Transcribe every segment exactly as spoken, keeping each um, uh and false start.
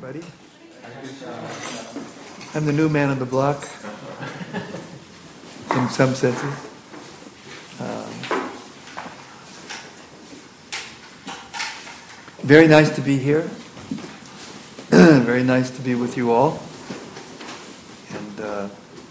everybody. I'm the new man on the block, in some senses. Um, very nice to be here. Very nice to be with you all. And uh,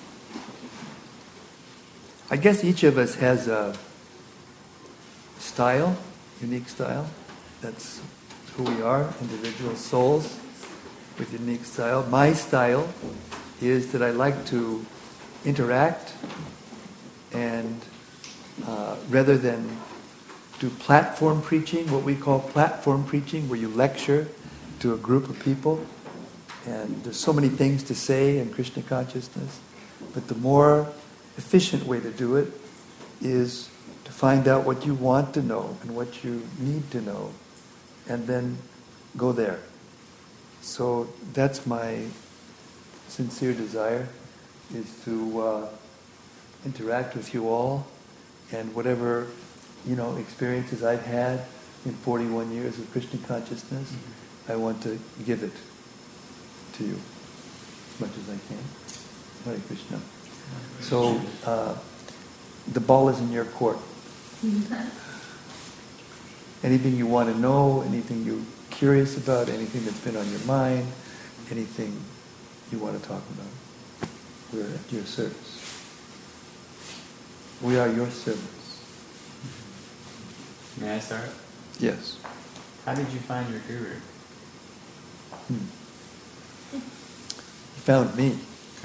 I guess each of us has a style, unique style. That's who we are, individual souls with unique style. My style is that I like to interact and uh, rather than do platform preaching, what we call platform preaching, where you lecture to a group of people, and there's so many things to say in Krishna consciousness, but the more efficient way to do it is to find out what you want to know and what you need to know, and then go there. So that's my sincere desire, is to uh, interact with you all, and whatever, you know, experiences I've had in forty-one years of Krishna consciousness, mm-hmm. I want to give it to you as much as I can. Hare Krishna. So uh, the ball is in your court. Anything you want to know, anything you're curious about, anything that's been on your mind, anything you want to talk about, we're at your service. We are your servants. May I start? Yes. How did you find your guru? Hmm. You found me.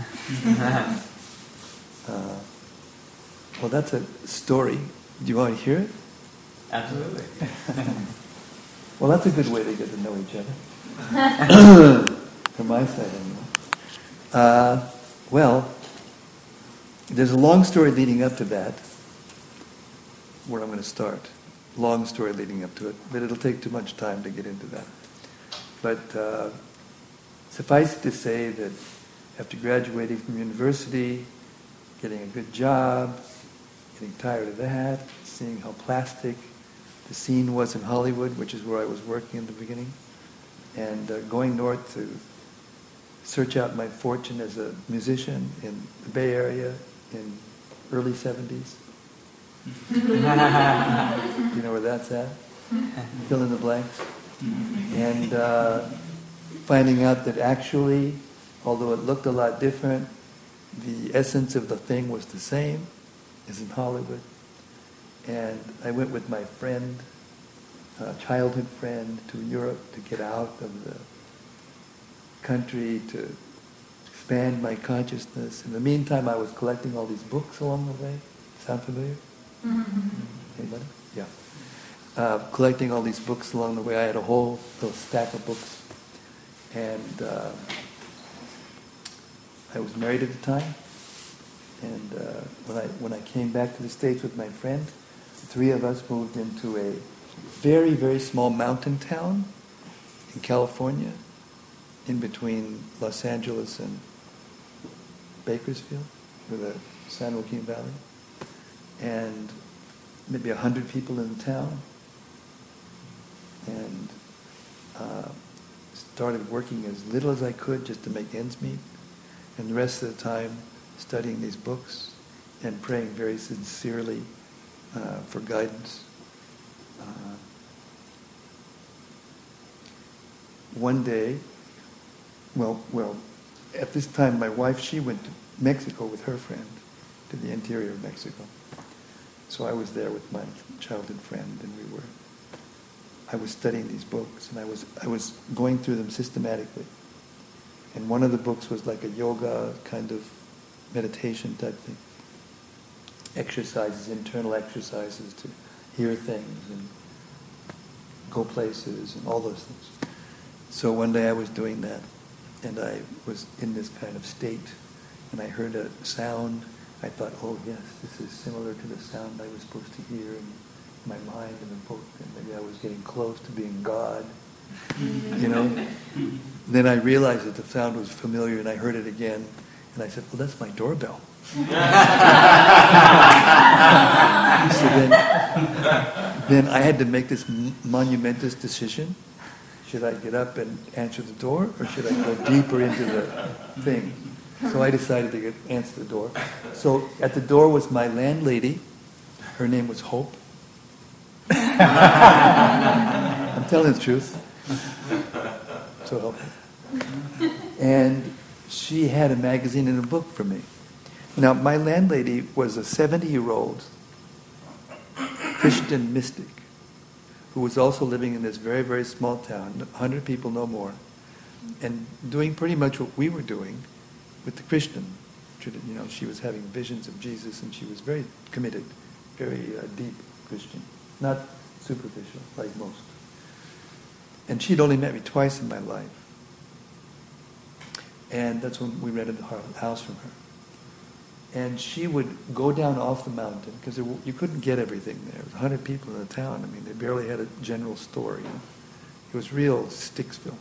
uh, well, that's a story. Do you want to hear it? Absolutely. Well, that's a good way to get to know each other. From my side, anyway. Uh, well, there's a long story leading up to that, where I'm going to start. Long story leading up to it, but it'll take too much time to get into that. But uh, suffice it to say that after graduating from university, getting a good job, getting tired of that, seeing how plastic the scene was in Hollywood, which is where I was working in the beginning, and uh, going north to search out my fortune as a musician in the Bay Area in early seventies. You know where that's at? Fill in the blanks. And uh, finding out that actually, although it looked a lot different, the essence of the thing was the same as in Hollywood. And I went with my friend, a childhood friend, to Europe to get out of the country, to expand my consciousness. In the meantime, I was collecting all these books along the way. Sound familiar? Mm-hmm. Anybody? Yeah. Uh, collecting all these books along the way. I had a whole little stack of books. And uh, I was married at the time. And uh, when I when I came back to the States with my friend, the three of us moved into a very, very small mountain town in California, in between Los Angeles and Bakersfield, with the San Joaquin Valley. And maybe a hundred people in the town. And uh, started working as little as I could just to make ends meet. And the rest of the time studying these books and praying very sincerely uh, for guidance. Uh, one day, well, well, at this time my wife, she went to Mexico with her friend, to the interior of Mexico. So I was there with my childhood friend, and we were, I was studying these books, and I was I was going through them systematically. And one of the books was like a yoga kind of meditation type thing. Exercises, internal exercises to hear things and go places and all those things. So one day I was doing that, and I was in this kind of state, and I heard a sound. I thought, oh yes, this is similar to the sound I was supposed to hear in my mind in the book, and maybe I was getting close to being God, you know. Then I realized that the sound was familiar, and I heard it again, and I said, well, that's my doorbell. So then, then I had to make this monumentous decision. should I get up and answer the door, or should I go deeper into the thing? So I decided to get, answer the door. So at the door was my landlady. Her name was Hope. I'm telling the truth. So help me. And she had a magazine and a book for me. Now, my landlady was a seventy-year-old Christian mystic who was also living in this very, very small town, one hundred people, no more, and doing pretty much what we were doing with the Christian. You know, she was having visions of Jesus, and she was very committed, very uh, deep Christian, not superficial like most. And she'd only met me twice in my life. And that's when we rented the house from her. And she would go down off the mountain, because you couldn't get everything there. There was one hundred people in the town. I mean, they barely had a general store. You know? It was real Sticksville.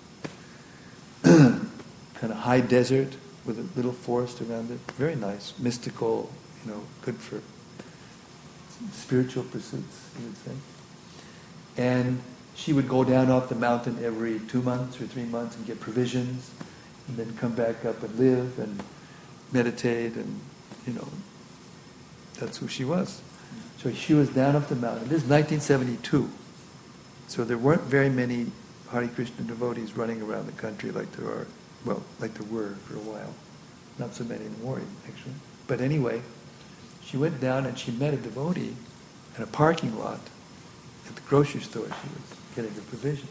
Kind of high desert with a little forest around it. Very nice, mystical, you know, good for spiritual pursuits, you would say. And she would go down off the mountain every two months or three months and get provisions, and then come back up and live and meditate, and, you know, that's who she was. So she was down off the mountain. This is nineteen seventy-two. So there weren't very many Hare Krishna devotees running around the country like there are, well, like there were for a while. Not so many anymore, actually. But anyway, she went down and she met a devotee in a parking lot at the grocery store. She was getting her provisions.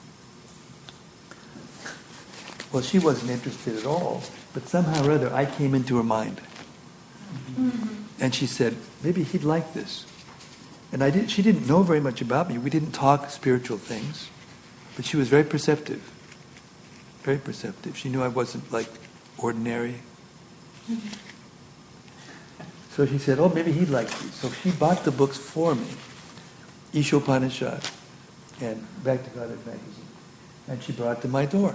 Well, she wasn't interested at all, but somehow or other I came into her mind. Mm-hmm. And she said, maybe he'd like this. And I did, she didn't know very much about me. We didn't talk spiritual things, but she was very perceptive. Very perceptive. She knew I wasn't like ordinary. Mm-hmm. So she said, oh, maybe he'd like these. So she bought the books for me, Ishopanishad and Bhakti-Godhead magazine. And she brought it to my door.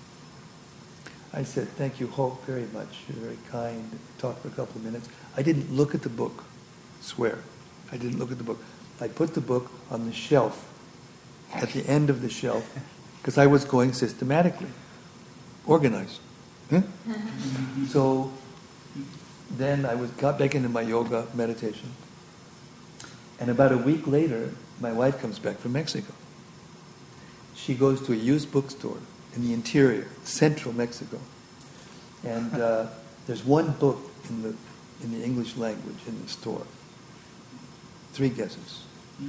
I said, thank you, Hope, very much. You're very kind. Talked for a couple of minutes. I didn't look at the book, swear. I didn't look at the book. I put the book on the shelf, at the end of the shelf, because I was going systematically, organized. Huh? So then I was got back into my yoga meditation. And about a week later, my wife comes back from Mexico. She goes to a used bookstore in the interior, central Mexico. And uh, there's one book in the in the English language in the store. Three guesses.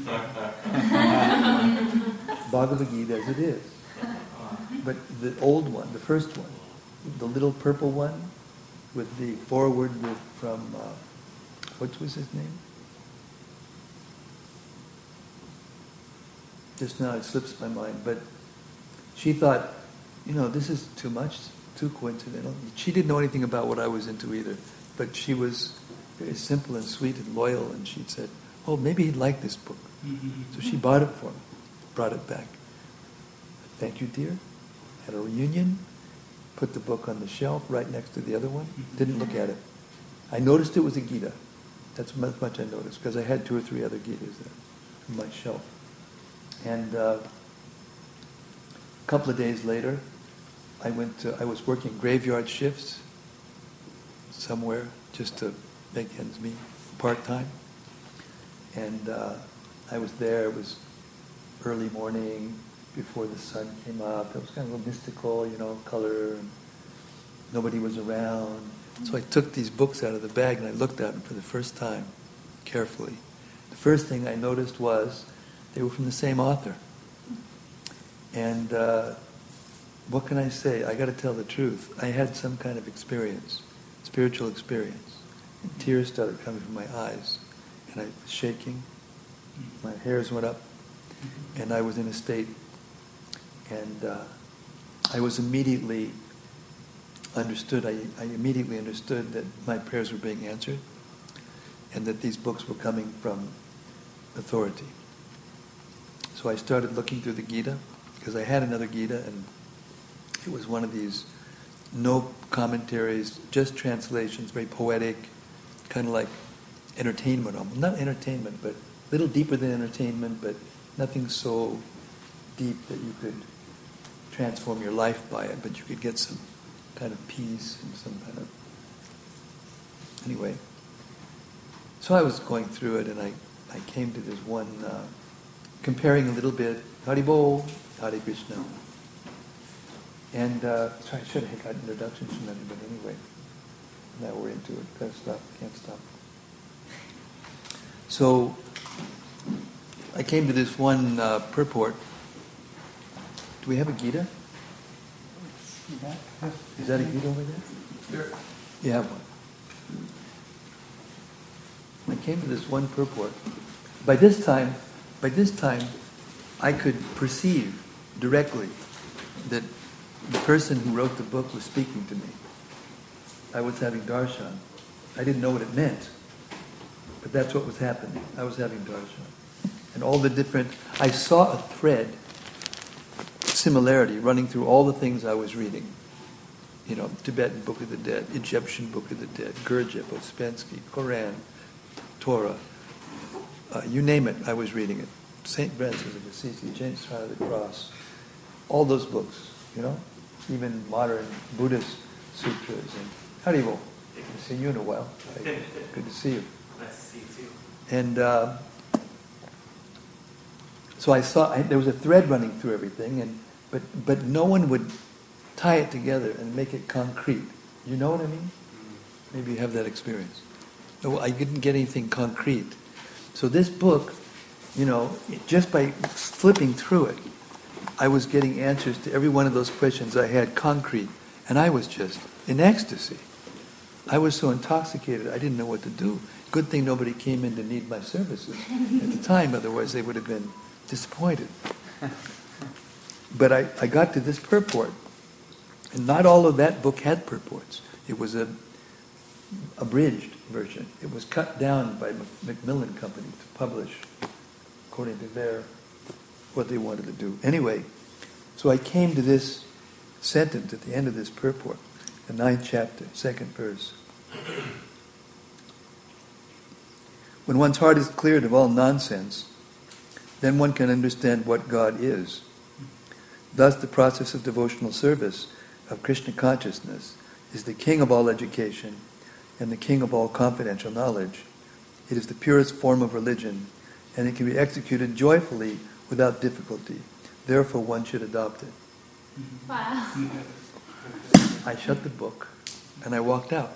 Bhagavad Gita as it is. But the old one, the first one, the little purple one, with the foreword with from, uh, what was his name? Just now it slips my mind, but she thought, you know, this is too much, too coincidental. She didn't know anything about what I was into either, but she was very simple and sweet and loyal, and she said, oh, maybe he'd like this book. So she bought it for me, brought it back. Thank you, dear. Had a reunion, put the book on the shelf right next to the other one, didn't look at it. I noticed it was a Gita. That's much, much I noticed, because I had two or three other Gitas there on my shelf. And uh, a couple of days later, I went to, I was working graveyard shifts somewhere just to make ends meet, part-time. And uh, I was there, it was early morning, before the sun came up. It was kind of a little mystical, you know, color, and nobody was around. So I took these books out of the bag and I looked at them for the first time, carefully. The first thing I noticed was they were from the same author. And uh, what can I say? I got to tell the truth. I had some kind of experience, spiritual experience. And tears started coming from my eyes. And I was shaking. My hairs went up. And I was in a state. And uh, I was immediately understood. I, I immediately understood that my prayers were being answered. And that these books were coming from authority. So I started looking through the Gita, because I had another Gita, and it was one of these no commentaries, just translations, very poetic, kind of like entertainment almost. Not entertainment, but a little deeper than entertainment, but nothing so deep that you could transform your life by it, but you could get some kind of peace and some kind of... Anyway, so I was going through it, and I, I came to this one, uh, comparing a little bit, Haribol, Hare Krishna. And uh, sorry, I should have got introductions from everybody anyway. Now we're into it. Gotta stop. Can't stop. So I came to this one uh, purport. Do we have a Gita? Is that a Gita over there? There. You have one. I came to this one purport. By this time, by this time, I could perceive directly that the person who wrote the book was speaking to me. I was having darshan. I didn't know what it meant, but that's what was happening. I was having darshan. And all the different... I saw a thread, similarity, running through all the things I was reading. You know, Tibetan Book of the Dead, Egyptian Book of the Dead, Gurdjieff, Ouspensky, Koran, Torah. Uh, you name it, I was reading it. Saint Francis of Assisi, James Sign of the Cross. All those books, you know? Even modern Buddhist sutras. And Haribol, I haven't seen you in a while. Right? Good to see you. Nice to see you too. And uh, so I saw, I, there was a thread running through everything, and but but no one would tie it together and make it concrete. You know what I mean? Maybe you have that experience. No, I didn't get anything concrete. So this book, you know, just by flipping through it, I was getting answers to every one of those questions I had concrete, and I was just in ecstasy. I was so intoxicated, I didn't know what to do. Good thing nobody came in to need my services at the time, otherwise they would have been disappointed. But I, I got to this purport, and not all of that book had purports. It was a abridged version. It was cut down by Macmillan Company to publish according to their what they wanted to do. Anyway, so I came to this sentence at the end of this purport, the ninth chapter, second verse. When one's heart is cleared of all nonsense, then one can understand what God is. Thus, the process of devotional service of Krishna consciousness is the king of all education and the king of all confidential knowledge. It is the purest form of religion, and it can be executed joyfully without difficulty. Therefore, one should adopt it. Wow. I shut the book, and I walked out.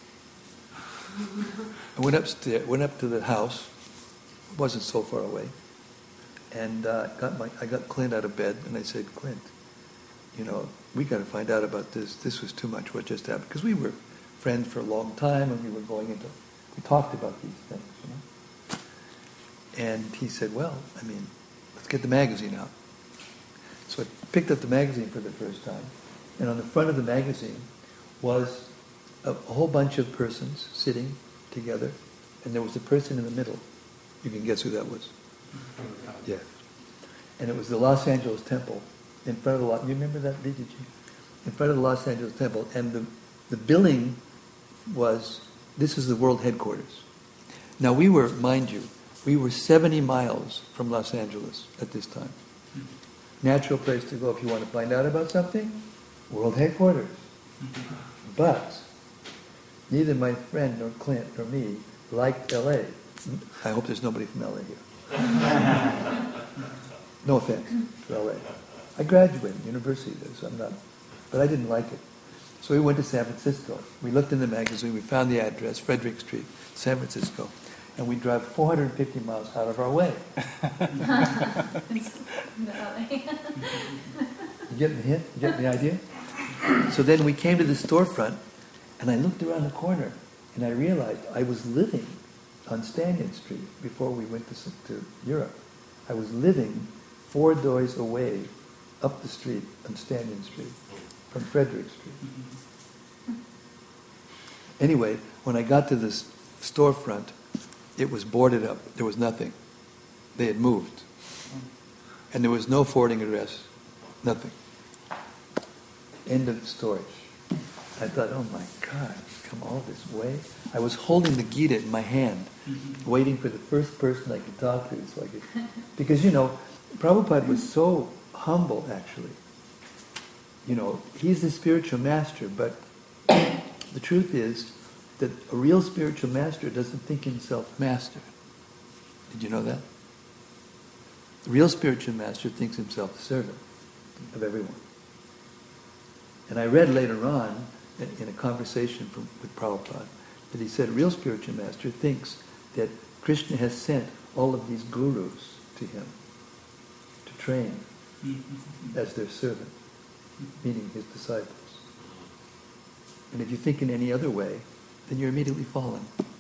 I went upstairs, went up to the house. It wasn't so far away, and uh, got my, I got Clint out of bed, and I said, Clint, you know, we got to find out about this. This was too much. What just happened? Because we were friends for a long time, and we were going into, we talked about these things, you know. And he said, well, I mean, let's get the magazine out. So I picked up the magazine for the first time, and on the front of the magazine was a, a whole bunch of persons sitting together, and there was a person in the middle. You can guess who that was. Yeah. And it was the Los Angeles Temple in front of the Los... You remember that, did you? In front of the Los Angeles Temple, and the the billing was, this is the world headquarters. Now we were, mind you, we were seventy miles from Los Angeles at this time. Natural place to go if you want to find out about something, world headquarters. But neither my friend nor Clint nor me liked L A. I hope there's nobody from L A here. No offense to L A. I graduated university there, so I'm not, but I didn't like it. So we went to San Francisco. We looked in the magazine, we found the address, Frederick Street, San Francisco, and we drive four hundred fifty miles out of our way. You get the hint? You get the idea? So then we came to the storefront, and I looked around the corner, and I realized I was living on Stanton Street before we went to, to Europe. I was living four doors away up the street on Stanton Street from Frederick Street. Anyway, when I got to this storefront, it was boarded up. There was nothing. They had moved. And there was no forwarding address. Nothing. End of the story. I thought, oh my God, come all this way? I was holding the Gita in my hand, mm-hmm. waiting for the first person I could talk to. So I could, because, you know, Prabhupada was so humble, actually. you know, he's the spiritual master, but the truth is that a real spiritual master doesn't think himself master. Did you know that? The real spiritual master thinks himself the servant of everyone. And I read later on in, in a conversation from, with Prabhupada that he said a real spiritual master thinks that Krishna has sent all of these gurus to him to train as their servant, meaning his disciples. And if you think in any other way, then you're immediately fallen.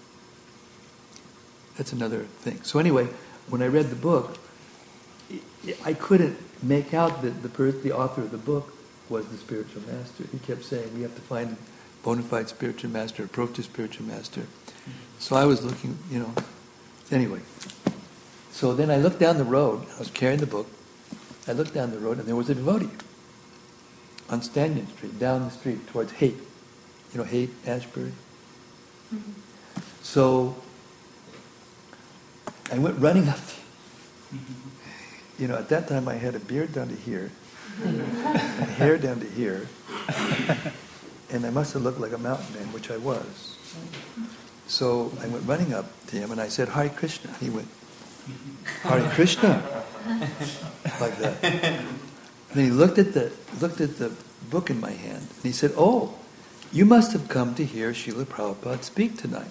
That's another thing. So anyway, when I read the book, I couldn't make out that the per- the author of the book was the spiritual master. He kept saying, we have to find a bona fide spiritual master, approach the spiritual master. So I was looking, you know, anyway. So then I looked down the road, I was carrying the book, I looked down the road and there was a devotee on Stanton Street, down the street towards Haight. You know Haight, Ashbury? Mm-hmm. So I went running up to You know, at that time I had a beard down to here, and hair down to here, and I must have looked like a mountain man, which I was. So I went running up to him and I said, Hare Krishna. He went, Hare Krishna, like that. And then he looked at the looked at the book in my hand, and he said, oh, you must have come to hear Srila Prabhupada speak tonight.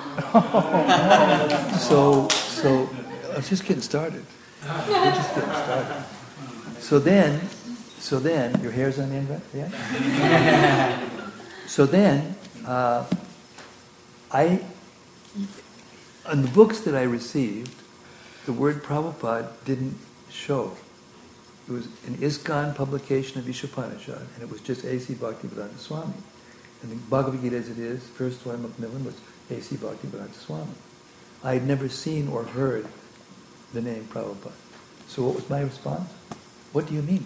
so, so I was just getting started. We're just getting started. So then, so then, your hair's on the end, right? Yeah? So then, uh, I, on the books that I received, the word Prabhupada didn't show. It was an ISKCON publication of Ishopanishad, and it was just A C Bhaktivedanta Swami. And the Bhagavad Gita as it is, first one Macmillan was A C Bhaktivedanta Swami. I had never seen or heard the name Prabhupada. So what was my response? What do you mean?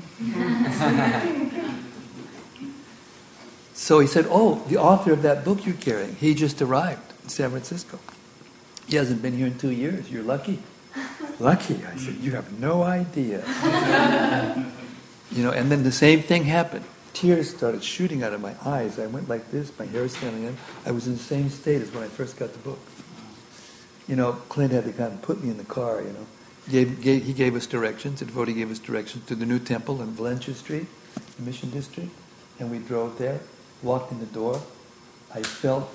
So he said, oh, the author of that book you're carrying, he just arrived in San Francisco. He hasn't been here in two years. You're lucky. Lucky. I said, you have no idea. You know, and then the same thing happened. Tears started shooting out of my eyes. I went like this, my hair was standing up. I was in the same state as when I first got the book. You know, Clint had to kind of put me in the car, you know. Gave, gave, he gave us directions, the devotee gave us directions to the new temple in Valencia Street, the Mission District, and we drove there, walked in the door. I felt,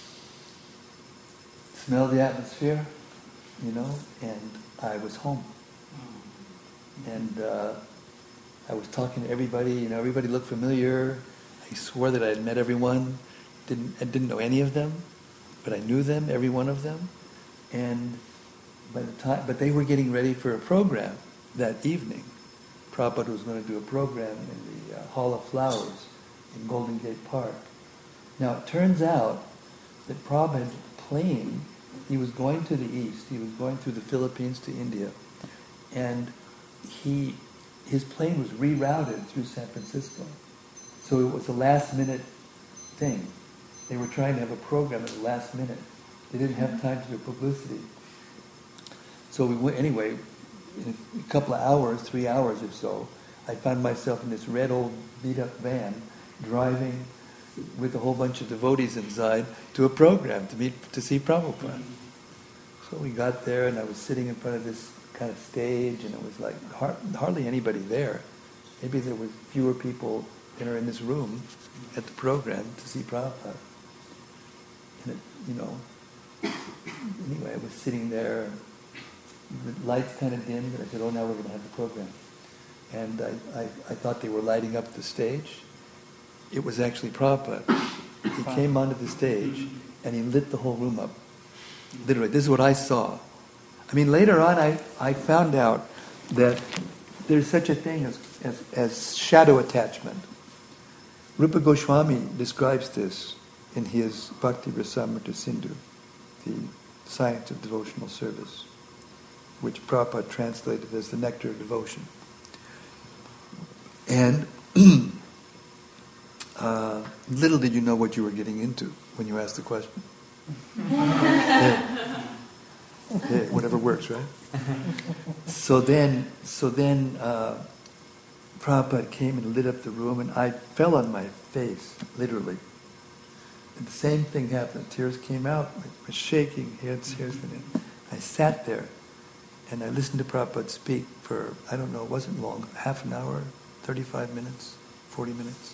smelled the atmosphere, you know, and I was home. And uh, I was talking to everybody, you know, everybody looked familiar. I swore that I had met everyone. Didn't, I didn't know any of them, but I knew them, every one of them. And by the time, but they were getting ready for a program that evening. Prabhupada was going to do a program in the uh, Hall of Flowers in Golden Gate Park. Now it turns out that Prabhupada's plane, he was going to the east, he was going through the Philippines to India, and he, his plane was rerouted through San Francisco. So it was a last minute thing. They were trying to have a program at the last minute. They didn't have time to do publicity. So we went, anyway, in a couple of hours, three hours or so, I found myself in this red old beat-up van driving with a whole bunch of devotees inside to a program to meet, to see Prabhupada. So we got there and I was sitting in front of this kind of stage and it was like har- hardly anybody there. Maybe there were fewer people than are in this room at the program to see Prabhupada. And it, you know, anyway, I was sitting there, the lights kind of dimmed, and I said, oh, now we're going to have the program. And I, I, I thought they were lighting up the stage. It was actually Prabhupada. He came onto the stage, and he lit the whole room up. Literally, this is what I saw. I mean, later on, I, I found out that there's such a thing as, as, as shadow attachment. Rupa Goswami describes this in his Bhakti Rasamrita Sindhu, the science of devotional service, which Prabhupada translated as the nectar of devotion. And uh, little did you know what you were getting into when you asked the question. yeah. Yeah, whatever works, right? So then, so then, uh, Prabhupada came and lit up the room, and I fell on my face, literally. And the same thing happened. Tears came out, I was shaking, heads, tears. And I sat there, and I listened to Prabhupada speak for, I don't know, it wasn't long, half an hour, thirty-five minutes, forty minutes.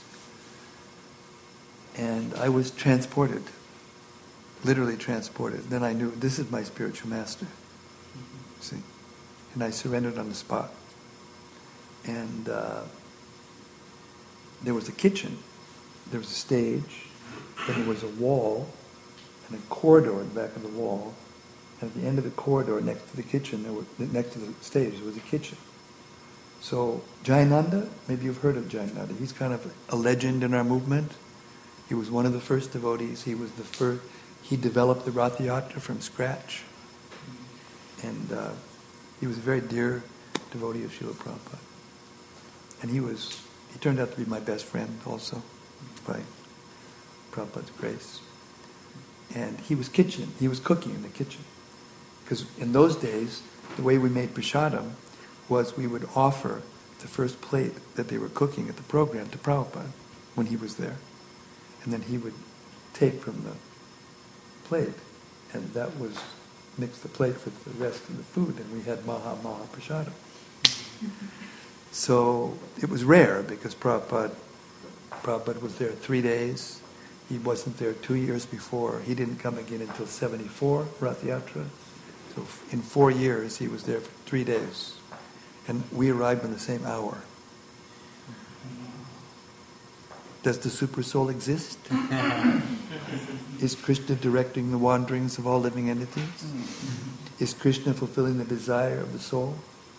And I was transported, literally transported. Then I knew, this is my spiritual master. See? And I surrendered on the spot. And uh, there was a kitchen, there was a stage, then there was a wall, and a corridor in the back of the wall. And at the end of the corridor, next to the kitchen, there was, next to the stage, there was a kitchen. So Jayananda, maybe you've heard of Jayananda. He's kind of a legend in our movement. He was one of the first devotees. He was the first. He developed the Rath Yatra from scratch, and uh, he was a very dear devotee of Srila Prabhupada. And he was. He turned out to be my best friend also, by Prabhupada's grace. And he was kitchen. He was cooking in the kitchen, because in those days, the way we made prasadam was we would offer the first plate that they were cooking at the program to Prabhupada when he was there. And then he would take from the plate, and that was mix the plate with the rest of the food, and we had Maha Maha Prasadam. So it was rare, because Prabhupada, Prabhupada was there three days. He wasn't there two years before. He didn't come again until seventy-four, Rath Yatra. So in four years, he was there for three days. And we arrived on the same hour. Does the Super Soul exist? Is Krishna directing the wanderings of all living entities? Is Krishna fulfilling the desire of the soul?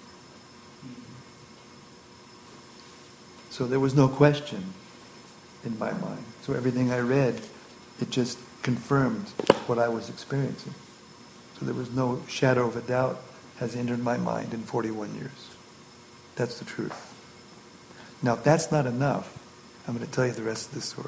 So there was no question in my mind. So everything I read, it just confirmed what I was experiencing. So there was no shadow of a doubt has entered my mind in forty-one years. That's the truth. Now, if that's not enough, I'm going to tell you the rest of the story.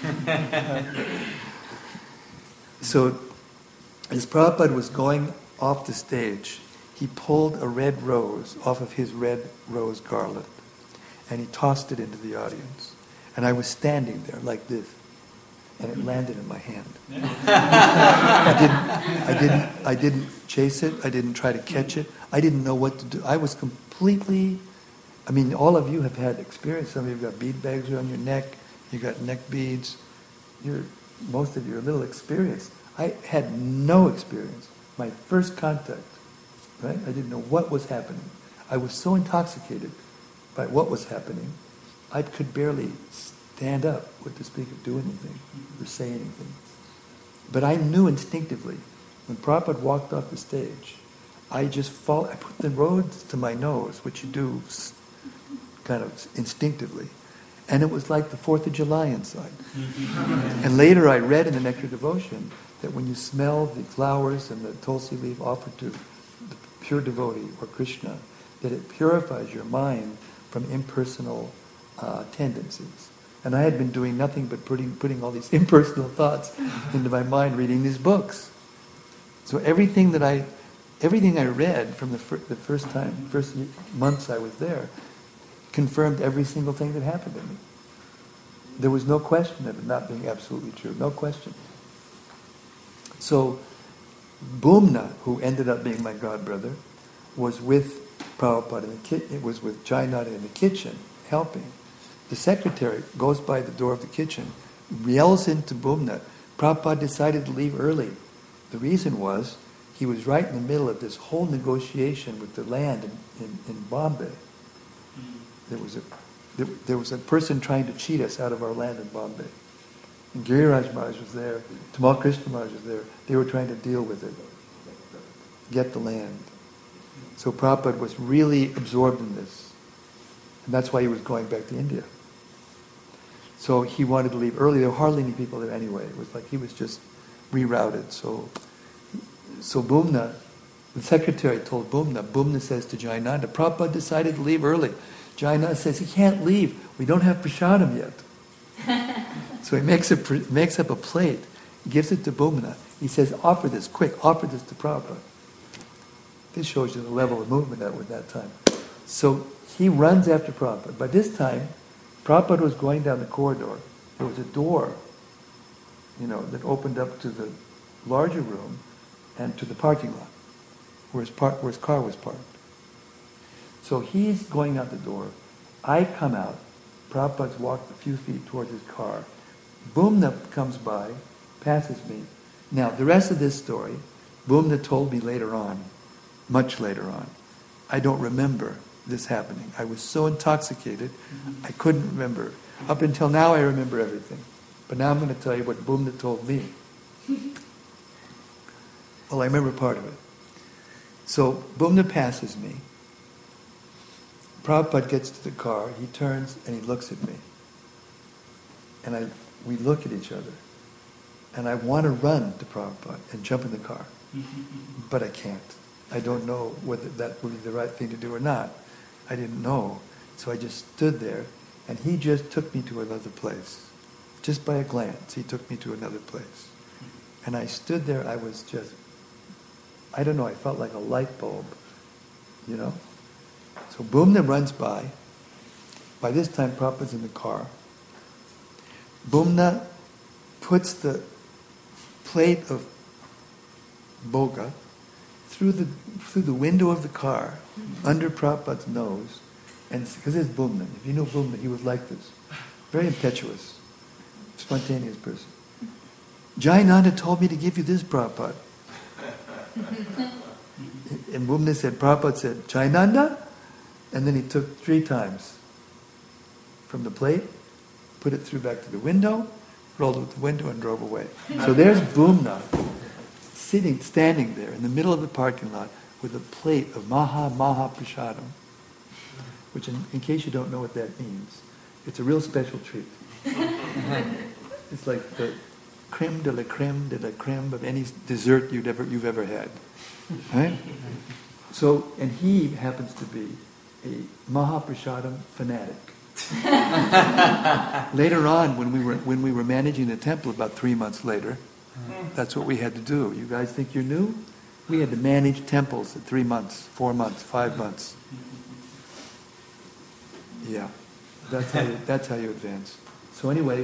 So, as Prabhupada was going off the stage, he pulled a red rose off of his red rose garland, and he tossed it into the audience. And I was standing there like this, and it landed in my hand. I didn't, I didn't, I didn't chase it. I didn't try to catch it. I didn't know what to do. I was completely. I mean, all of you have had experience. Some of you have got bead bags around your neck. You got neck beads. You're, most of you are a little experienced. I had no experience. My first contact, right? I didn't know what was happening. I was so intoxicated by what was happening, I could barely stand up with the speaker, do anything, or say anything. But I knew instinctively, when Prabhupada walked off the stage, I just fall. I put the rose to my nose, which you do kind of instinctively. And it was like the fourth of July inside. And later I read in the Nectar Devotion that when you smell the flowers and the tulsi leaf offered to the pure devotee or Krishna, that it purifies your mind from impersonal uh, tendencies. And I had been doing nothing but putting, putting all these impersonal thoughts into my mind, reading these books. So everything that I, everything I read from the, fir- the first time, first months I was there, confirmed every single thing that happened to me. There was no question of it not being absolutely true. No question. So, Bhumna, who ended up being my godbrother, was with Prabhupada in the kitchen. It was with Jayananda in the kitchen, helping. The secretary goes by the door of the kitchen, yells into Bhumna, Prabhupada decided to leave early. The reason was, he was right in the middle of this whole negotiation with the land in, in, in Bombay. There was a there, there was a person trying to cheat us out of our land in Bombay. And Giriraj Maharaj was there, Tamal Krishna Maharaj was there. They were trying to deal with it, get the land. So Prabhupada was really absorbed in this. And that's why he was going back to India. So he wanted to leave early. There were hardly any people there anyway. It was like he was just rerouted. So, so Bhumna, the secretary told Bhumna, Bhumna says to Jayananda, Prabhupada decided to leave early. Jayananda says, he can't leave. We don't have prasadam yet. So he makes, a, makes up a plate, gives it to Bhumna. He says, offer this, quick, offer this to Prabhupada. This shows you the level of movement at that time. So he runs after Prabhupada. By this time, Prabhupada was going down the corridor. There was a door, you know, that opened up to the larger room and to the parking lot, where his, par- where his car was parked. So he's going out the door. I come out. Prabhupada's walked a few feet towards his car. Bhumna comes by, passes me. Now, the rest of this story, Bhumna told me later on, much later on. I don't remember this happening. I was so intoxicated, I couldn't remember. Up until now, I remember everything. But now I'm going to tell you what Bhumna told me. Well, I remember part of it. So, Bhumna passes me. Prabhupada gets to the car, he turns and he looks at me. And I, we look at each other. And I want to run to Prabhupada and jump in the car. But I can't. I don't know whether that would be the right thing to do or not. I didn't know. So I just stood there, and he just took me to another place. Just by a glance, he took me to another place. And I stood there, I was just, I don't know, I felt like a light bulb, you know? So Bhumna runs by. By this time, Prabhupada's in the car. Bhumna puts the plate of boga through the through the window of the car, under Prabhupada's nose, and because it's Bhumna. If you know Bhumna, he was like this, very impetuous, spontaneous person. Jayananda told me to give you this, Prabhupada. And Bhumna said, Prabhupada said, Jayananda? And then he took three times from the plate, put it through back to the window, rolled it with the window and drove away. So there's Bhumna, sitting, standing there in the middle of the parking lot with a plate of Maha Maha Prasadam, which in, in case you don't know what that means, it's a real special treat. It's like the creme de la creme de la creme of any dessert you'd ever, you've ever had. Right? So, and he happens to be a Mahaprasadam fanatic. Later on, when we were when we were managing the temple, about three months later, that's what we had to do. You guys think you're new? We had to manage temples at three months, four months, five months. Yeah, that's how you, that's how you advance. So anyway,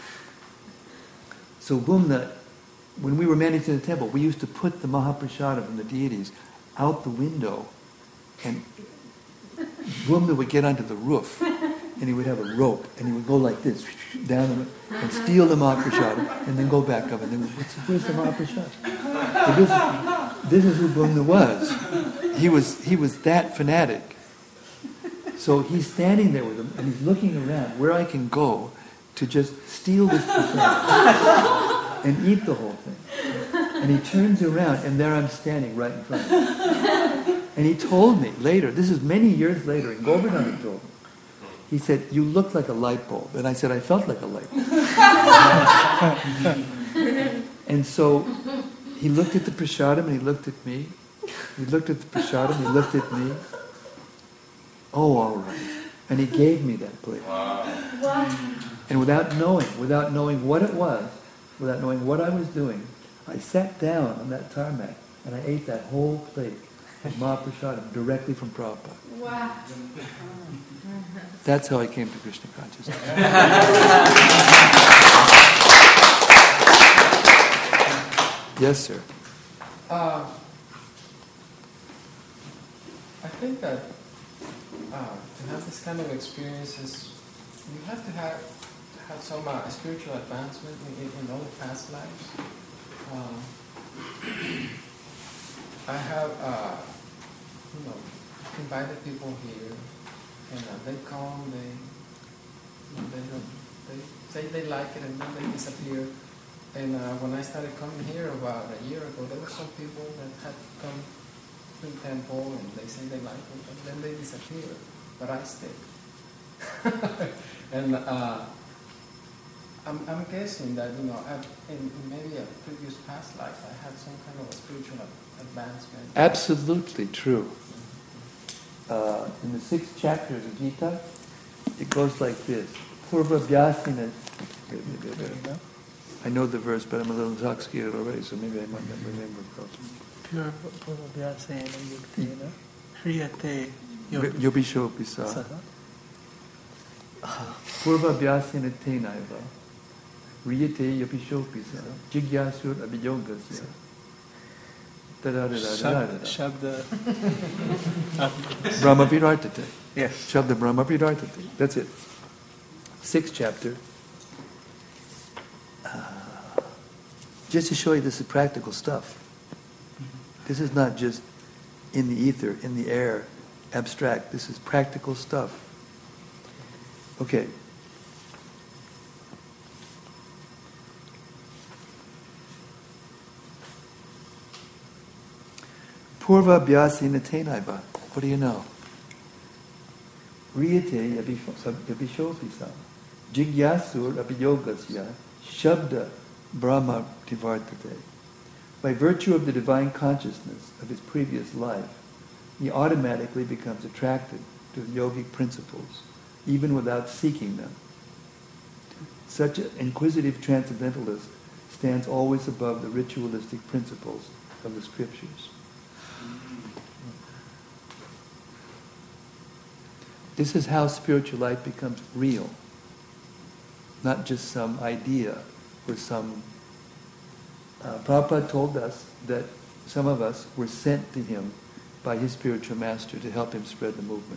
so Bhumna, when we were managing the temple, we used to put the Mahaprasadam from the deities out the window, and Bhumna would get onto the roof, and he would have a rope, and he would go like this, down the, and steal the Mahaprasadam, and then go back up, and then, What's, where's the Mahaprasadam? So this, this is who Bhumna was. He was he was that fanatic. So he's standing there with him, and he's looking around where I can go to just steal this prasadam and eat the whole thing. And he turns around, and there I'm standing right in front of him. And he told me later, this is many years later, and Govardhana told me, he said, you look like a light bulb. And I said, I felt like a light bulb. And so he looked at the prasadam, and he looked at me. He looked at the prasadam, he looked at me. Oh, all right. And he gave me that plate. Wow. And without knowing, without knowing what it was, without knowing what I was doing, I sat down on that tarmac and I ate that whole plate of Mahaprasadam directly from Prabhupada. Wow. That's how I came to Krishna consciousness. Yes, sir. Uh, I think that uh, to have this kind of experiences, you have to have have some uh, spiritual advancement in, in all the past lives. Uh, I have, uh, you know, invited people here, and uh, they come, they, you know, they don't, they say they like it, and then they disappear. And uh, when I started coming here about a year ago, there were some people that had come to the temple, and they say they like it, but then they disappear. But I stayed. And uh, I'm, I'm guessing that, you know, I've, in, in maybe a previous past life, I had some kind of a spiritual advancement. Absolutely true. Uh, in the sixth chapter of the Gita, it goes like this. Purva Vyasina. I know the verse, but I'm a little intoxicated already, so maybe I might not remember it. Pure Purva Vyasena Yuktena Hriyate Yobishopisa. Purva Vyasena Tenaiva. Riyate Yobishopisa. Jigyasur Abhiyogasya. Shabda. Brahma Virartate. Yes. Shabda Brahma Virartate. That's it. Sixth chapter. Uh, just to show you this is practical stuff. This is not just in the ether, in the air, abstract. This is practical stuff. Okay. Purva Vyasena Tenaiva. What do you know? Riyate Yabhishopisa. Jigyasur Abhiyogasya. Shabda Brahma Tivartate. By virtue of the divine consciousness of his previous life, he automatically becomes attracted to the yogic principles, even without seeking them. Such an inquisitive transcendentalist stands always above the ritualistic principles of the scriptures. This is how spiritual life becomes real, not just some idea or some... Uh, Prabhupada told us that some of us were sent to him by his spiritual master to help him spread the movement.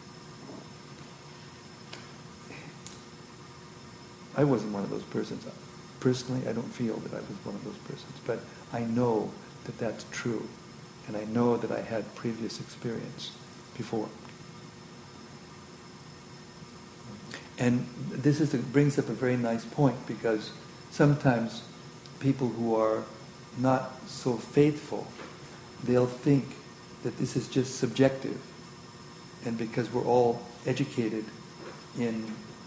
I wasn't one of those persons. Personally, I don't feel that I was one of those persons, but I know that that's true, and I know that I had previous experience before. And this is a, brings up a very nice point, because sometimes people who are not so faithful, they'll think that this is just subjective, and because we're all educated in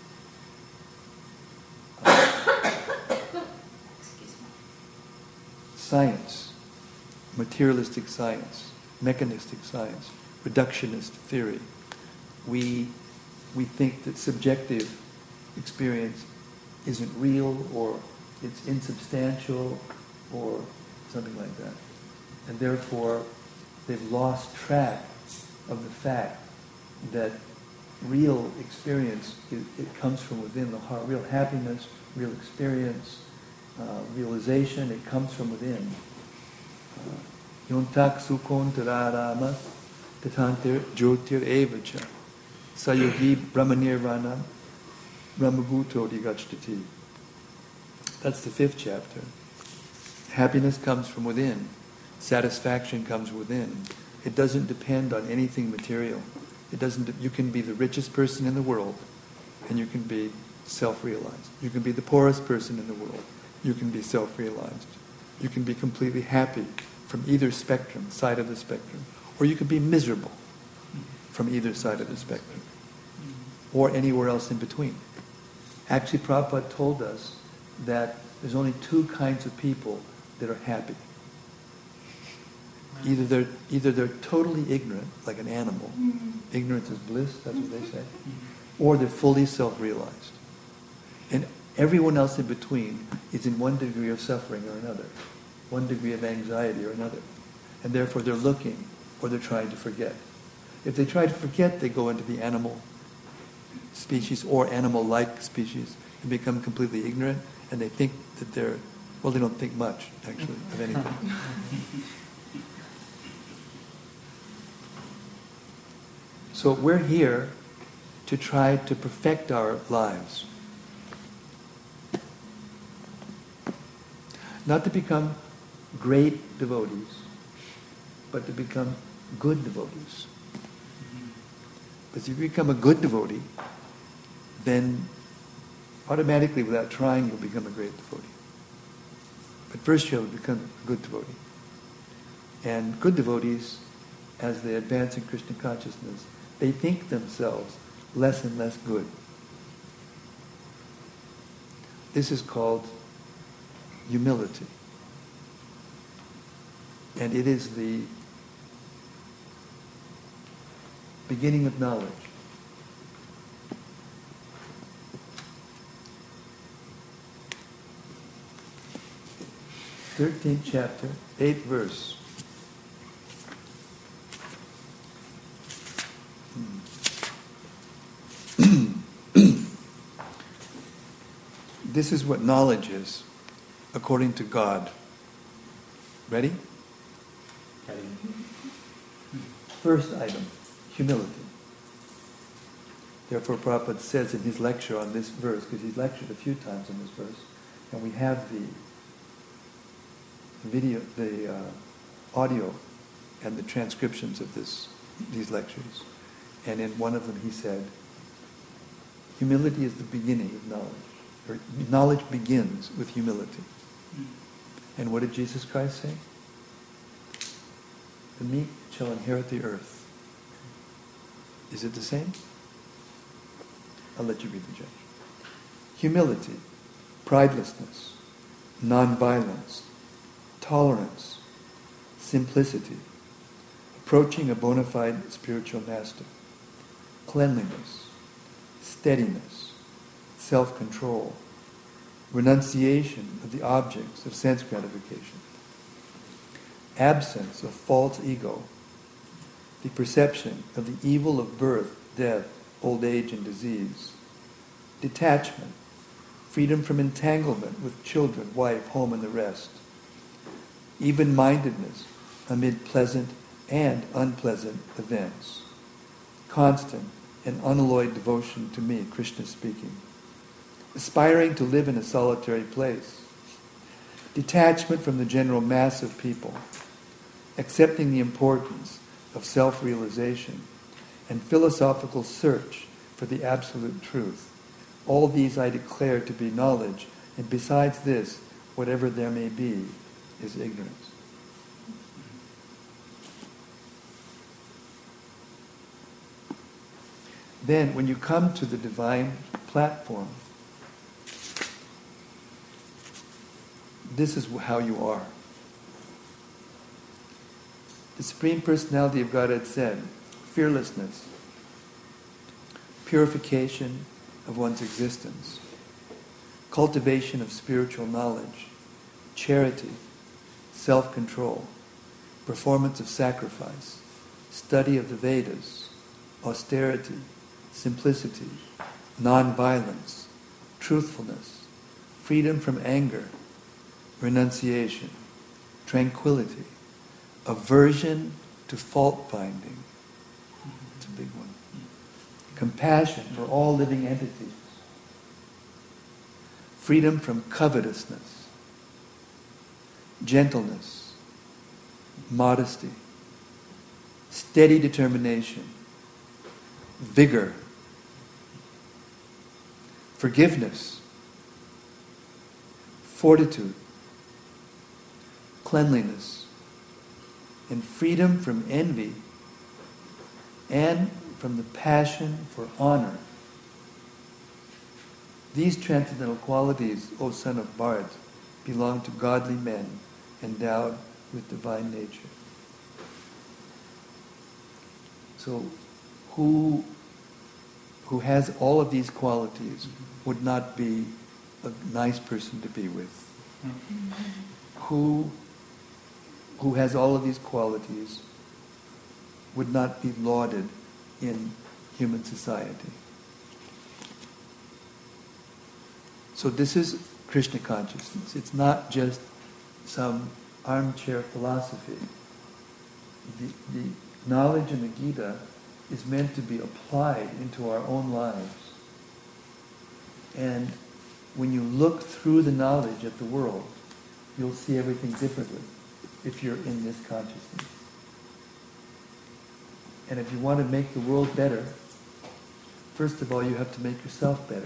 uh, science, materialistic science, mechanistic science, reductionist theory, we we think that subjective experience isn't real, or it's insubstantial, or something like that. And therefore, they've lost track of the fact that real experience, it, it comes from within the heart. Real happiness, real experience, uh, realization, it comes from within. Yontak sukon tararama tatantir jyotir evacha sayogi brahmanirvana brahmabhuto digachtati. That's the fifth chapter. Happiness comes from within. Satisfaction comes within. It doesn't depend on anything material. It doesn't. You can be the richest person in the world, and you can be self-realized. You can be the poorest person in the world. You can be self-realized. You can be completely happy from either spectrum, side of the spectrum, or you can be miserable from either side of the spectrum, or anywhere else in between. Actually, Prabhupada told us that there's only two kinds of people that are happy. Either they're either they're totally ignorant, like an animal. Mm-hmm. Ignorance is bliss, that's what they say. Mm-hmm. Or they're fully self-realized. And everyone else in between is in one degree of suffering or another, one degree of anxiety or another. And therefore they're looking, or they're trying to forget. If they try to forget, they go into the animal species or animal-like species and become completely ignorant, and they think that they're, well, they don't think much, actually, of anything. So we're here to try to perfect our lives. Not to become great devotees, but to become good devotees. Because if you become a good devotee, then automatically, without trying, you'll become a great devotee. But first you have to become a good devotee. And good devotees, as they advance in Krishna consciousness, they think themselves less and less good. This is called humility. And it is the beginning of knowledge. Thirteenth chapter, eighth verse. this is what knowledge is, according to God. Ready? Okay. First item, humility. Therefore, Prabhupada says in his lecture on this verse, because he's lectured a few times on this verse, and we have the video, the uh, audio, and the transcriptions of this these lectures. And in one of them, he said, "Humility is the beginning of knowledge. Or knowledge begins with humility." And what did Jesus Christ say? "The meek shall inherit the earth." Is it the same? I'll let you read the judge. Humility, pridelessness, non-violence, tolerance, simplicity, approaching a bona fide spiritual master, cleanliness, steadiness, self-control, renunciation of the objects of sense gratification, absence of false ego, the perception of the evil of birth, death, old age and disease, detachment, freedom from entanglement with children, wife, home, and the rest, even-mindedness amid pleasant and unpleasant events, constant and unalloyed devotion to me, Krishna speaking, aspiring to live in a solitary place, detachment from the general mass of people, accepting the importance of self-realization, and philosophical search for the absolute truth. All these I declare to be knowledge, and besides this, whatever there may be, is ignorance. Then, when you come to the divine platform, this is how you are. The Supreme Personality of Godhead said, fearlessness, purification of one's existence, cultivation of spiritual knowledge, charity, self-control, performance of sacrifice, study of the Vedas, austerity, simplicity, non-violence, truthfulness, freedom from anger, renunciation, tranquility, aversion to fault-finding. It's a big one. Compassion for all living entities. Freedom from covetousness. Gentleness. Modesty. Steady determination. Vigor. Forgiveness. Fortitude. Cleanliness. And freedom from envy and from the passion for honor. These transcendental qualities, O son of Bharata, belong to godly men endowed with divine nature. So, who, who has all of these qualities would not be a nice person to be with? Who, who has all of these qualities would not be lauded in human society. So this is Krishna consciousness. It's not just some armchair philosophy. The, the knowledge in the Gita is meant to be applied into our own lives. And when you look through the knowledge at the world, you'll see everything differently if you're in this consciousness. And if you want to make the world better, first of all, you have to make yourself better.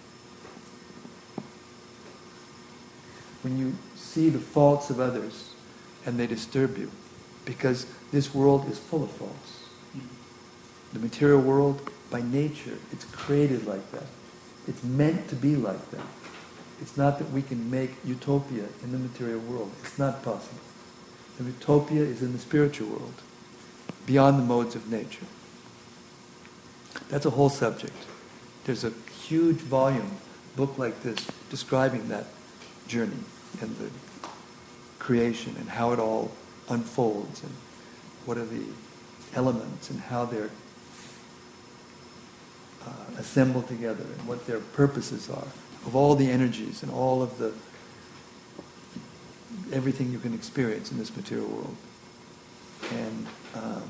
When you see the faults of others and they disturb you, because this world is full of faults. The material world, by nature, it's created like that. It's meant to be like that. It's not that we can make utopia in the material world. It's not possible. The utopia is in the spiritual world, beyond the modes of nature. That's a whole subject. There's a huge volume, book like this, describing that journey and the creation and how it all unfolds and what are the elements and how they're uh, assembled together and what their purposes are. of all the energies and all of the everything you can experience in this material world. And um,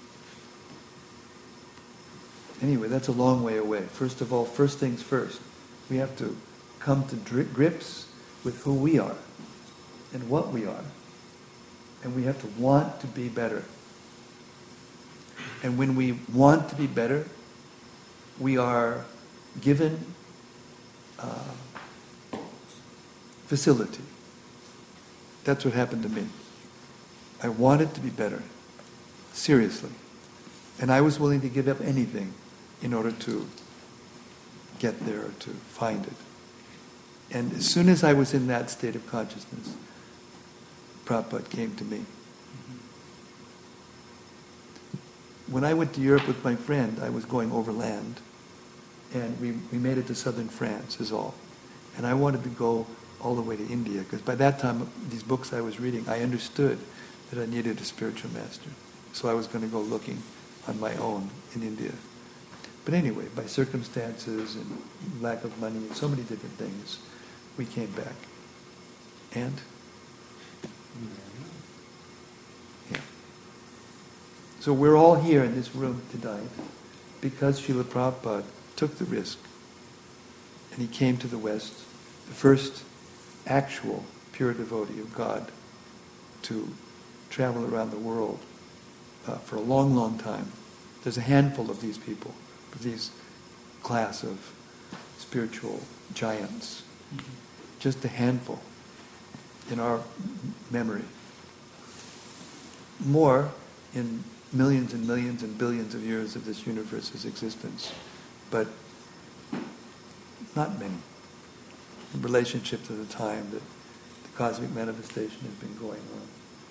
anyway, that's a long way away. First of all, first things first, we have to come to dri- grips with who we are and what we are. And we have to want to be better. And when we want to be better, we are given uh, facility. That's what happened to me. I wanted to be better, seriously. And I was willing to give up anything in order to get there, or to find it. And as soon as I was in that state of consciousness, Prabhupada came to me. When I went to Europe with my friend, I was going overland, and we, we made it to southern France, is all. And I wanted to go all the way to India, because by that time, these books I was reading, I understood that I needed a spiritual master. So I was going to go looking on my own in India. But anyway, by circumstances and lack of money and so many different things, we came back. And? Yeah. So we're all here in this room tonight because Srila Prabhupada took the risk and he came to the West, the first actual pure devotee of God to travel around the world uh, for a long, long time. There's a handful of these people, of these class of spiritual giants. Mm-hmm. Just a handful in our memory. More in millions and millions and billions of years of this universe's existence, but not many in relationship to the time that the cosmic manifestation has been going on.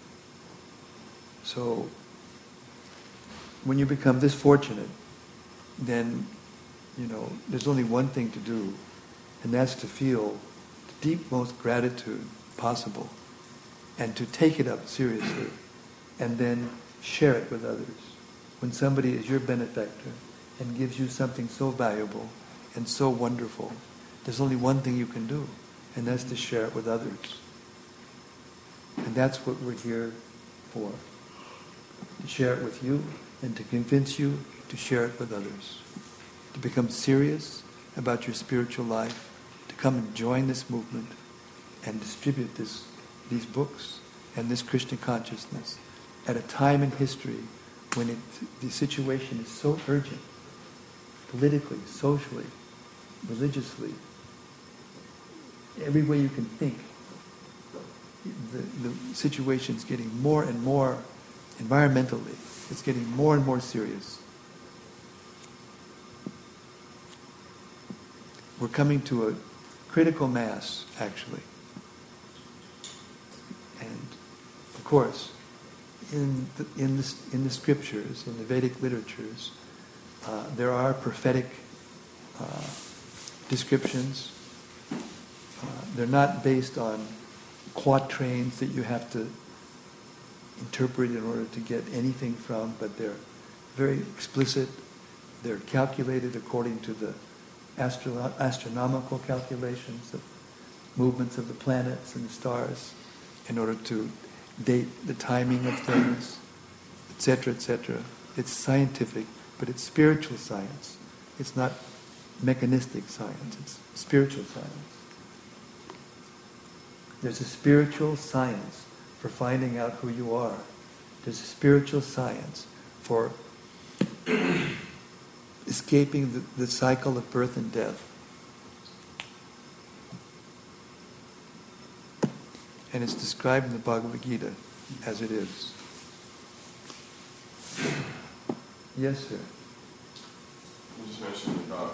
So, when you become this fortunate, then, you know, there's only one thing to do, and that's to feel the deepmost gratitude possible, and to take it up seriously, and then share it with others. When somebody is your benefactor and gives you something so valuable and so wonderful, there's only one thing you can do, and that's to share it with others. And that's what we're here for. To share it with you and to convince you to share it with others. To become serious about your spiritual life, to come and join this movement and distribute this, these books and this Krishna consciousness at a time in history when it, the situation is so urgent, politically, socially, religiously, every way you can think. The, the situation is getting more and more, environmentally, it's getting more and more serious. We're coming to a critical mass, actually. And, of course, in the, in the, in the scriptures, in the Vedic literatures, uh, there are prophetic uh, descriptions. Uh, they're not based on quatrains that you have to interpret in order to get anything from, but they're very explicit. They're calculated according to the astro- astronomical calculations, the movements of the planets and the stars, in order to date the timing of things, et cetera, et cetera. It's scientific, but it's spiritual science. It's not mechanistic science. It's spiritual science. There's a spiritual science for finding out who you are. There's a spiritual science for escaping the, the cycle of birth and death. And it's described in the Bhagavad Gita as it is. Yes, sir. You just mentioned about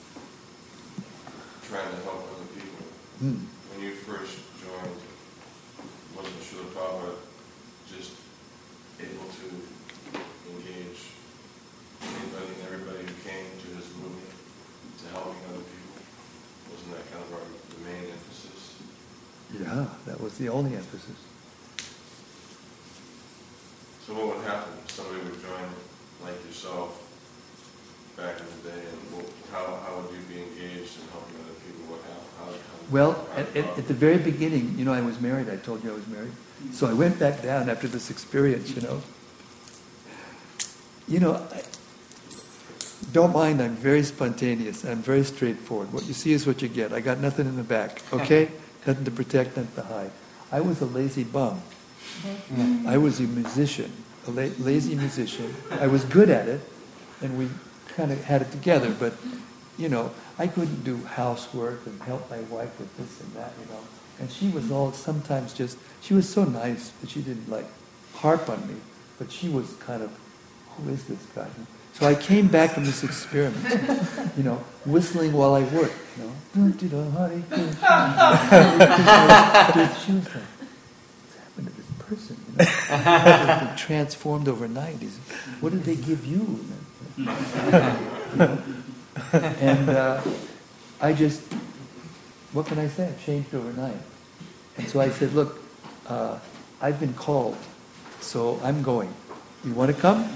trying to help other people. Hmm. When you first joined, wasn't Srila Prabhupada just able to engage anybody and everybody who came to his movement to helping other people? Wasn't that kind of our the main emphasis? Yeah, that was the only emphasis. So what would happen? Somebody would join, like yourself, back in the day, and what, how, how would you be engaged in helping other people? What, how, how, how Well, how- at, at, at the very beginning, you know, I was married. I told you I was married. So I went back down after this experience, you know. You know, I, don't mind, I'm very spontaneous. I'm very straightforward. What you see is what you get. I got nothing in the back, okay? Nothing to protect, nothing to hide. I was a lazy bum. I was a musician, a la- lazy musician. I was good at it, and we kind of had it together, but, you know, I couldn't do housework and help my wife with this and that, you know. And she was all sometimes just, she was so nice that she didn't like harp on me, but she was kind of, who is this guy? So I came back from this experiment, you know, whistling while I worked, you know. She was like, what's happened to this person? You know? They've been transformed overnight. He's, what did they give you? You know? And uh, I just, what can I say? I changed overnight. And so I said, look, uh, I've been called, so I'm going. You want to come?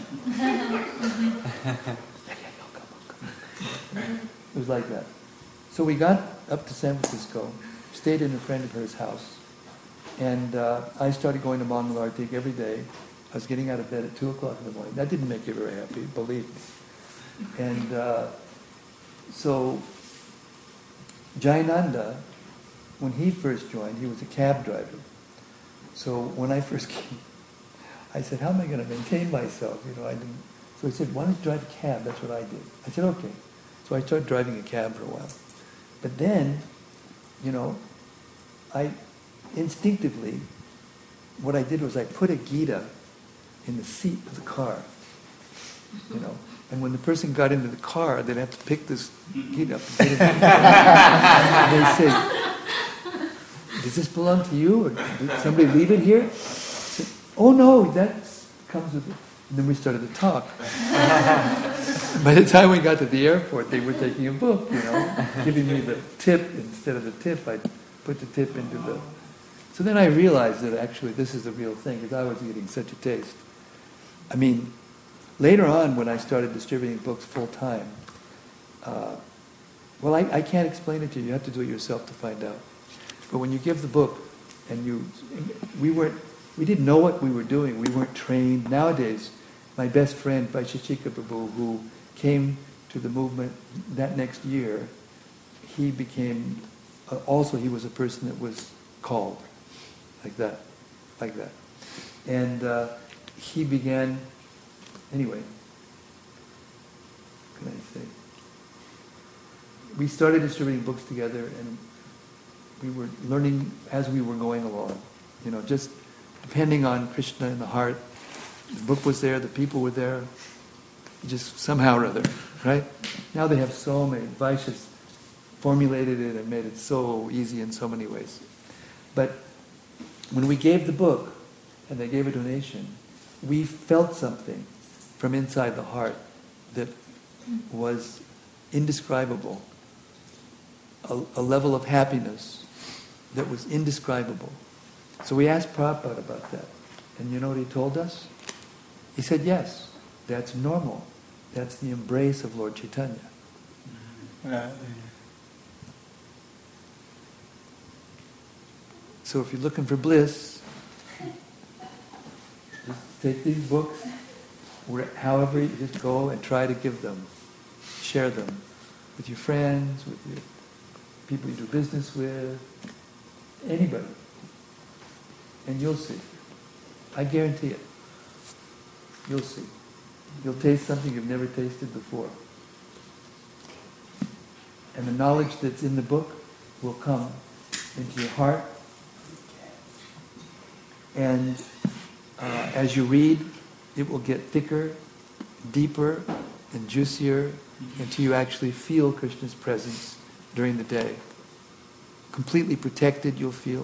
It was like that. So we got up to San Francisco, stayed in a friend of hers' house, and uh, I started going to Mangal Artik every day. I was getting out of bed at two o'clock in the morning. That didn't make you very happy, believe me. And uh, so Jayananda, when he first joined, he was a cab driver. So when I first came, I said, how am I going to maintain myself? You know, I didn't. So he said, why don't you drive a cab? That's what I did. I said, okay. So I started driving a cab for a while. But then, you know, I instinctively, what I did was I put a Gita in the seat of the car. You know, and when the person got into the car, they'd have to pick this Gita up and get it. And they say, does this belong to you? Or did somebody leave it here? I said, oh no, that comes with it. And then we started to talk. By the time we got to the airport, they were taking a book, you know, giving me the tip instead of the tip. I put the tip into the... So then I realized that actually this is the real thing, because I was getting such a taste. I mean, later on when I started distributing books full time, uh, well, I, I can't explain it to you. You have to do it yourself to find out. But when you give the book, and you, we weren't, we didn't know what we were doing. We weren't trained. Nowadays, my best friend, Vaisheshika Prabhu, who came to the movement that next year, he became, uh, also he was a person that was called, like that, like that. And uh, he began, anyway, what can I say? We started distributing books together, and we were learning as we were going along, you know, just depending on Krishna in the heart. The book was there, the people were there, just somehow or other, right? Now they have so many. Vaishya's formulated it and made it so easy in so many ways. But when we gave the book, and they gave a donation, we felt something from inside the heart that was indescribable. A, a level of happiness that was indescribable. So we asked Prabhupada about that. And you know what he told us? He said, yes, that's normal. That's the embrace of Lord Chaitanya. Uh, So if you're looking for bliss, just take these books, where, however, you just go and try to give them, share them with your friends, with your people you do business with, anybody. And you'll see. I guarantee it. You'll see. You'll taste something you've never tasted before. And the knowledge that's in the book will come into your heart. And uh, as you read, it will get thicker, deeper, and juicier until you actually feel Krishna's presence during the day. Completely protected, you'll feel.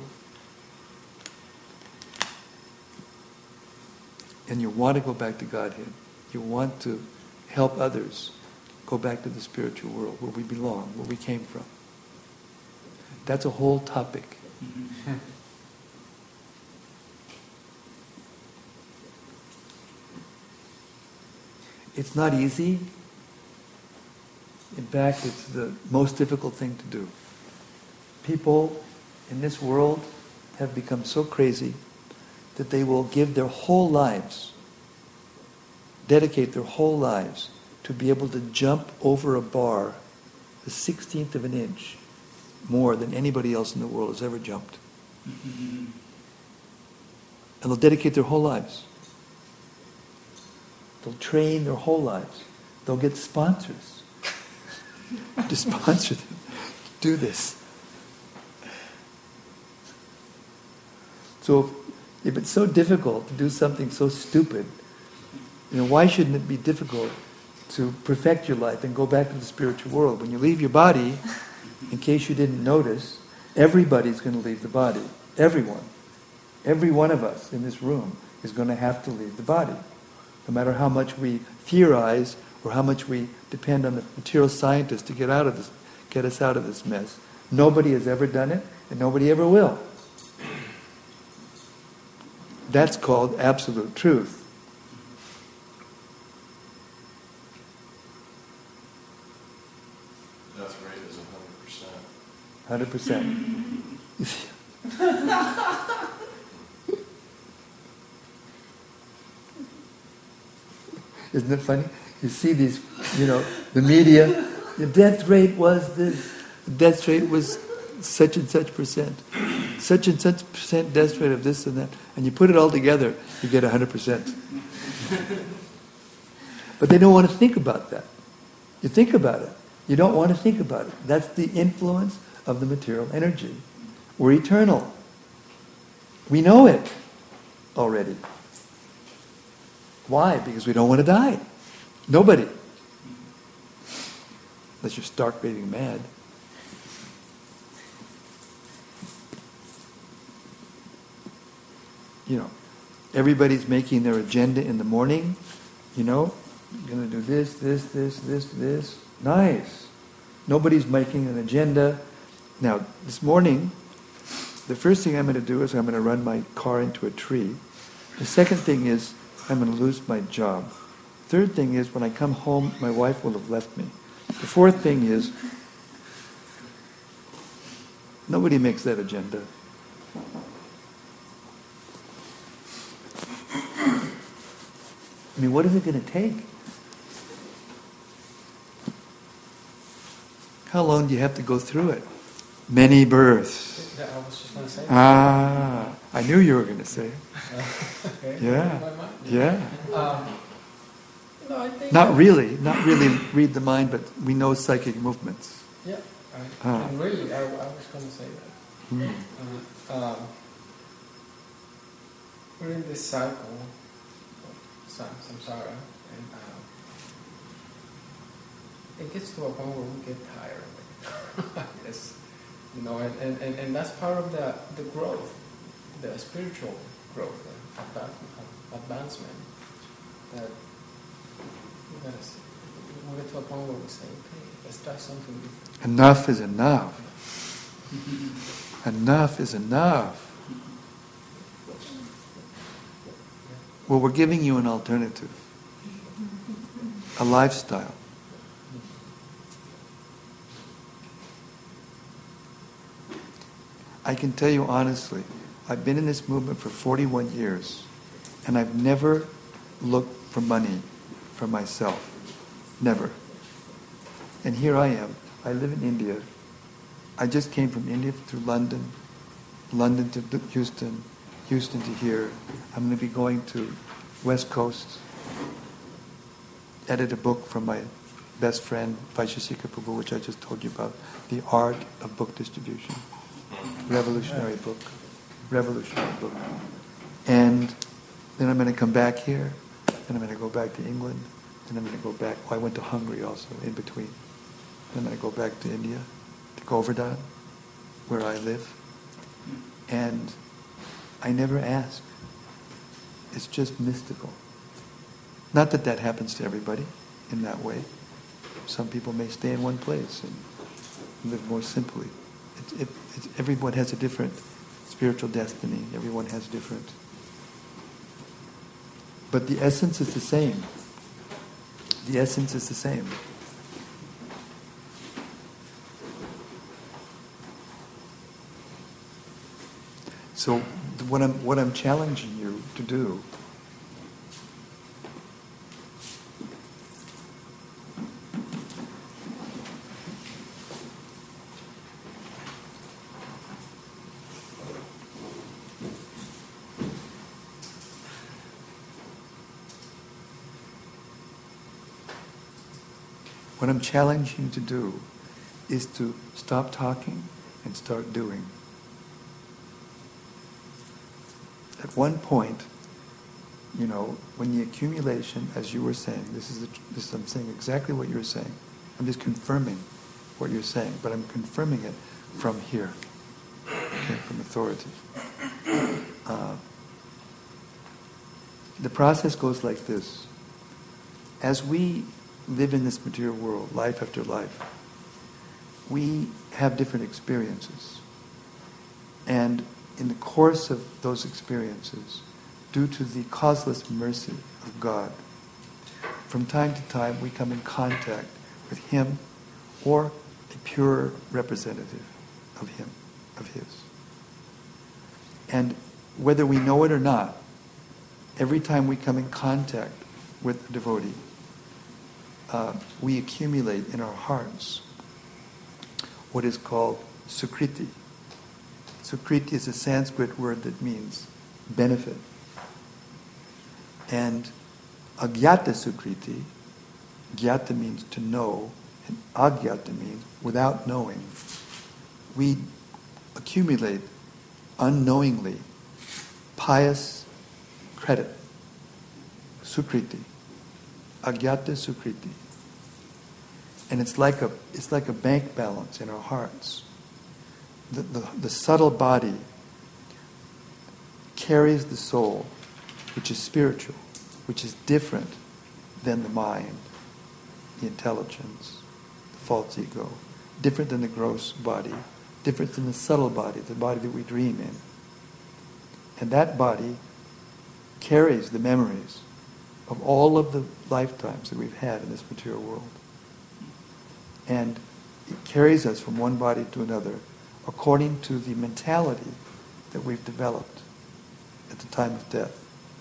And you want to go back to Godhead. You want to help others go back to the spiritual world, where we belong, where we came from. That's a whole topic. It's not easy. In fact, it's the most difficult thing to do. People in this world have become so crazy that they will give their whole lives, dedicate their whole lives to be able to jump over a bar the sixteenth of an inch more than anybody else in the world has ever jumped. And they'll dedicate their whole lives. They'll train their whole lives. They'll get sponsors to sponsor them to do this. So if it's so difficult to do something so stupid, you know, why shouldn't it be difficult to perfect your life and go back to the spiritual world? When you leave your body, in case you didn't notice, everybody's going to leave the body. Everyone. Every one of us in this room is going to have to leave the body. No matter how much we theorize or how much we depend on the material scientists to get out of this, get us out of this mess. Nobody has ever done it, and nobody ever will. That's called absolute truth. Death rate is one hundred percent. one hundred percent. Isn't it funny? You see these, you know, the media, the death rate was this, the death rate was such and such percent, such and such percent death rate of this and that, and you put it all together, you get one hundred percent. But they don't want to think about that. You think about it. You don't want to think about it. That's the influence of the material energy. We're eternal. We know it already. Why? Because we don't want to die. Nobody. Unless you're stark raving mad. You know, everybody's making their agenda in the morning. You know, you're going to do this, this, this, this, this. Nice. Nobody's making an agenda. Now, this morning, the first thing I'm going to do is I'm going to run my car into a tree. The second thing is I'm going to lose my job. Third thing is when I come home, my wife will have left me. The fourth thing is nobody makes that agenda. I mean, what is it going to take? How long do you have to go through it? Many births. Yeah, I was just going to say. Ah, I knew you were going to say it. Okay. Yeah. My mind. Yeah. Um, no, I think Not really, not really read the mind, but we know psychic movements. Yeah, I, Ah. and really, I, I was going to say that. Hmm. Uh, um, we're in this cycle of sam- samsara, and um, it gets to a point where we get tired of it. Yes, you know, and, and, and, and that's part of the, the growth, the spiritual growth, the adva- advancement. That we gotta see. We get to a point where we say, okay, let's try something different. Enough is enough. Enough is enough. Well, we're giving you an alternative, a lifestyle. I can tell you honestly, I've been in this movement for forty-one years, and I've never looked for money for myself. Never. And here I am. I live in India. I just came from India to London, London to Houston, Houston to here. I'm going to be going to West Coast, edit a book from my best friend, Vaisheshika Prabhu, which I just told you about, The Art of Book Distribution. Revolutionary book. Revolutionary book. And then I'm going to come back here, and I'm going to go back to England, and I'm going to go back. Oh, I went to Hungary also in between. And I'm going to go back to India, to Govardhan, where I live. And I never ask. It's just mystical. Not that that happens to everybody in that way. Some people may stay in one place and live more simply. It, it, it, everyone has a different spiritual destiny. Everyone has different. But the essence is the same. The essence is the same. So what I'm, what I'm challenging you to do what I'm challenging you to do is to stop talking and start doing. At one point, you know, when the accumulation, as you were saying, this is, the, this I'm saying exactly what you're saying. I'm just confirming what you're saying, but I'm confirming it from here, okay, from authority. Uh, the process goes like this. As we live in this material world, life after life, we have different experiences. And in the course of those experiences, due to the causeless mercy of God, from time to time we come in contact with Him or a pure representative of Him, of His. And whether we know it or not, every time we come in contact with a devotee, uh, we accumulate in our hearts what is called sukriti. Sukriti is a Sanskrit word that means benefit. And agyata sukriti, gyata means to know, and agyata means without knowing. We accumulate unknowingly pious credit, sukriti, agyata sukriti. And it's like a it's like a bank balance in our hearts. The, the, the subtle body carries the soul, which is spiritual, which is different than the mind, the intelligence, the false ego, different than the gross body, different than the subtle body, the body that we dream in. And that body carries the memories of all of the lifetimes that we've had in this material world. And it carries us from one body to another according to the mentality that we've developed at the time of death.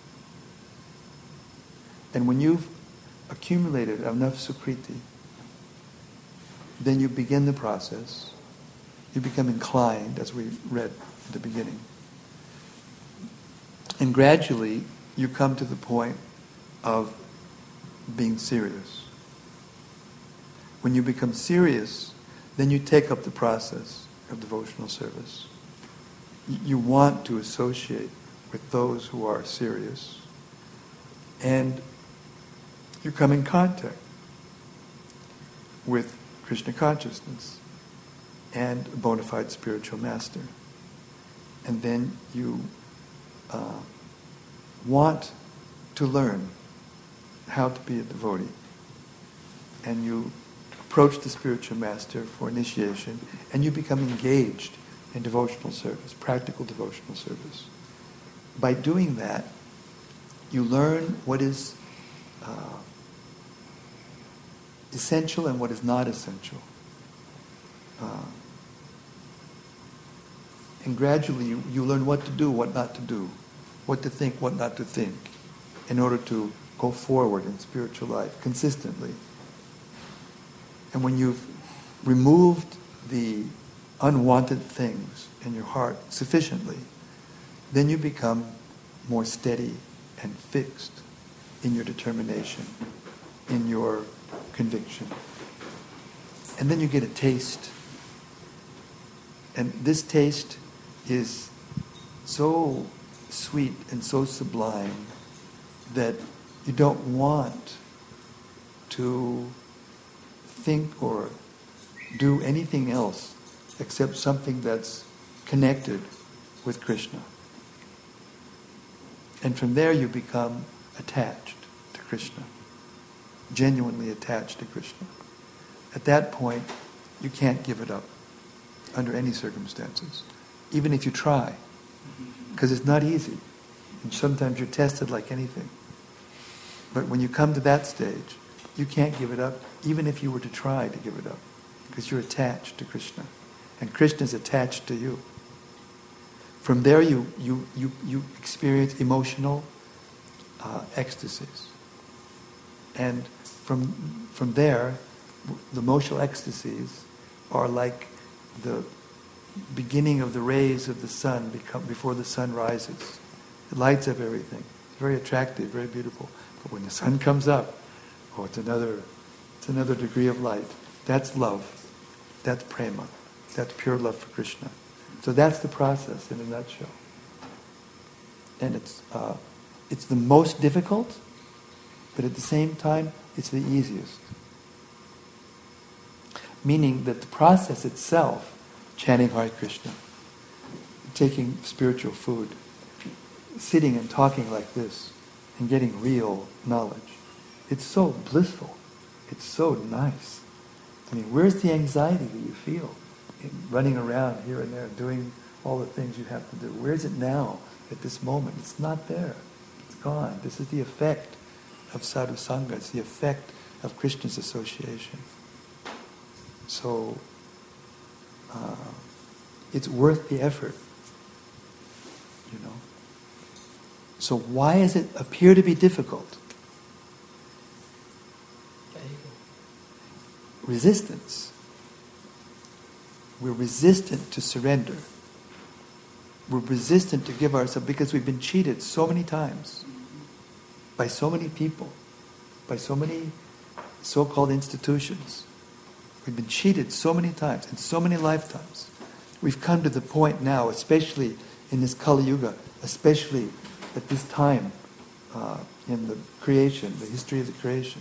And when you've accumulated enough sukriti, then you begin the process. You become inclined, as we read at the beginning. And gradually, you come to the point of being serious. When you become serious, then you take up the process of devotional service. You want to associate with those who are serious, and you come in contact with Krishna consciousness and a bona fide spiritual master. And then you uh, want to learn how to be a devotee. And you approach the spiritual master for initiation, and you become engaged in devotional service, practical devotional service. By doing that, you learn what is uh, essential and what is not essential. Uh, and gradually you, you learn what to do, what not to do, what to think, what not to think, in order to go forward in spiritual life consistently. And when you've removed the unwanted things in your heart sufficiently, then you become more steady and fixed in your determination, in your conviction. And then you get a taste. And this taste is so sweet and so sublime that you don't want to think or do anything else except something that's connected with Krishna. And from there you become attached to Krishna, genuinely attached to Krishna. At that point, you can't give it up under any circumstances, even if you try, because it's not easy. And sometimes you're tested like anything. But when you come to that stage, you can't give it up, even if you were to try to give it up, because you're attached to Krishna. And Krishna is attached to you. From there you, you, you, you experience emotional uh, ecstasies. And from, from there, the emotional ecstasies are like the beginning of the rays of the sun become, before the sun rises. It lights up everything. It's very attractive, very beautiful. But when the sun comes up, oh, it's another, it's another degree of light. That's love. That's prema. That's pure love for Krishna. So that's the process in a nutshell. And it's uh, it's the most difficult, but at the same time, it's the easiest. Meaning that the process itself, chanting Hare Krishna, taking spiritual food, sitting and talking like this, and getting real knowledge, it's so blissful. It's so nice. I mean, where's the anxiety that you feel in running around here and there, doing all the things you have to do? Where is it now, at this moment? It's not there. It's gone. This is the effect of sadhu sangha. It's the effect of Krishna's association. So, uh, it's worth the effort, you know. So why does it appear to be difficult? Resistance. We're resistant to surrender. We're resistant to give ourselves because we've been cheated so many times by so many people, by so many so-called institutions. We've been cheated so many times in so many lifetimes. We've come to the point now, especially in this Kali Yuga, especially at this time uh, in the creation, the history of the creation.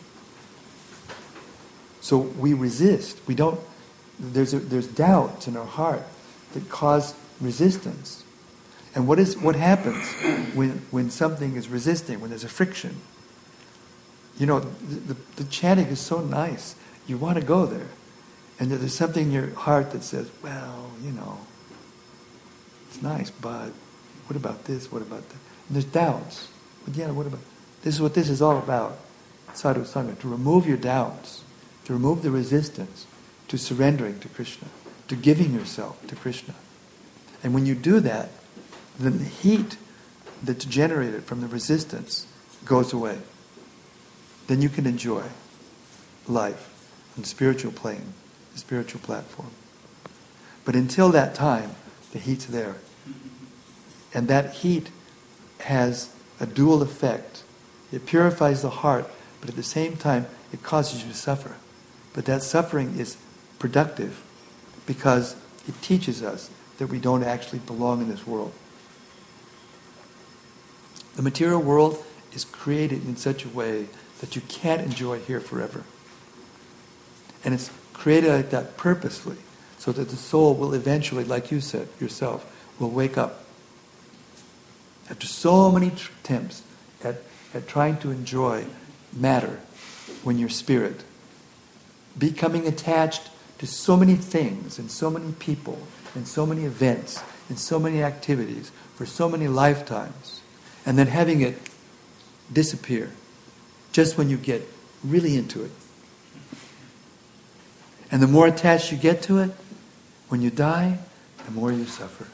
So we resist. We don't. There's a, there's doubts in our heart that cause resistance. And what is what happens when when something is resisting? When there's a friction. You know, the, the, the chanting is so nice. You want to go there, and there's something in your heart that says, "Well, you know, it's nice, but what about this? What about that?" And there's doubts. But yeah, what about? This is what this is all about. Sadhu Sangha, to remove your doubts. To remove the resistance to surrendering to Krishna, to giving yourself to Krishna. And when you do that, then the heat that's generated from the resistance goes away. Then you can enjoy life on the spiritual plane, the spiritual platform. But until that time, the heat's there. And that heat has a dual effect. It purifies the heart, but at the same time, it causes you to suffer. But that suffering is productive because it teaches us that we don't actually belong in this world. The material world is created in such a way that you can't enjoy here forever. And it's created like that purposefully so that the soul will eventually, like you said yourself, will wake up. After so many attempts at, at trying to enjoy matter when you're spirit, becoming attached to so many things and so many people and so many events and so many activities for so many lifetimes, and then having it disappear just when you get really into it. And the more attached you get to it, when you die, the more you suffer.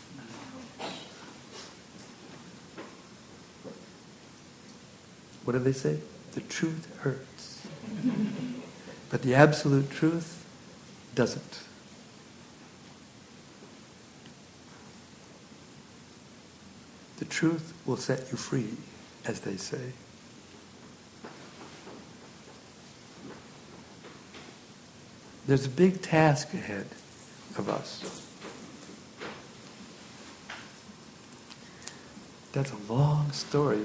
What do they say? The truth hurts. But the absolute truth doesn't. The truth will set you free, as they say. There's a big task ahead of us. That's a long story.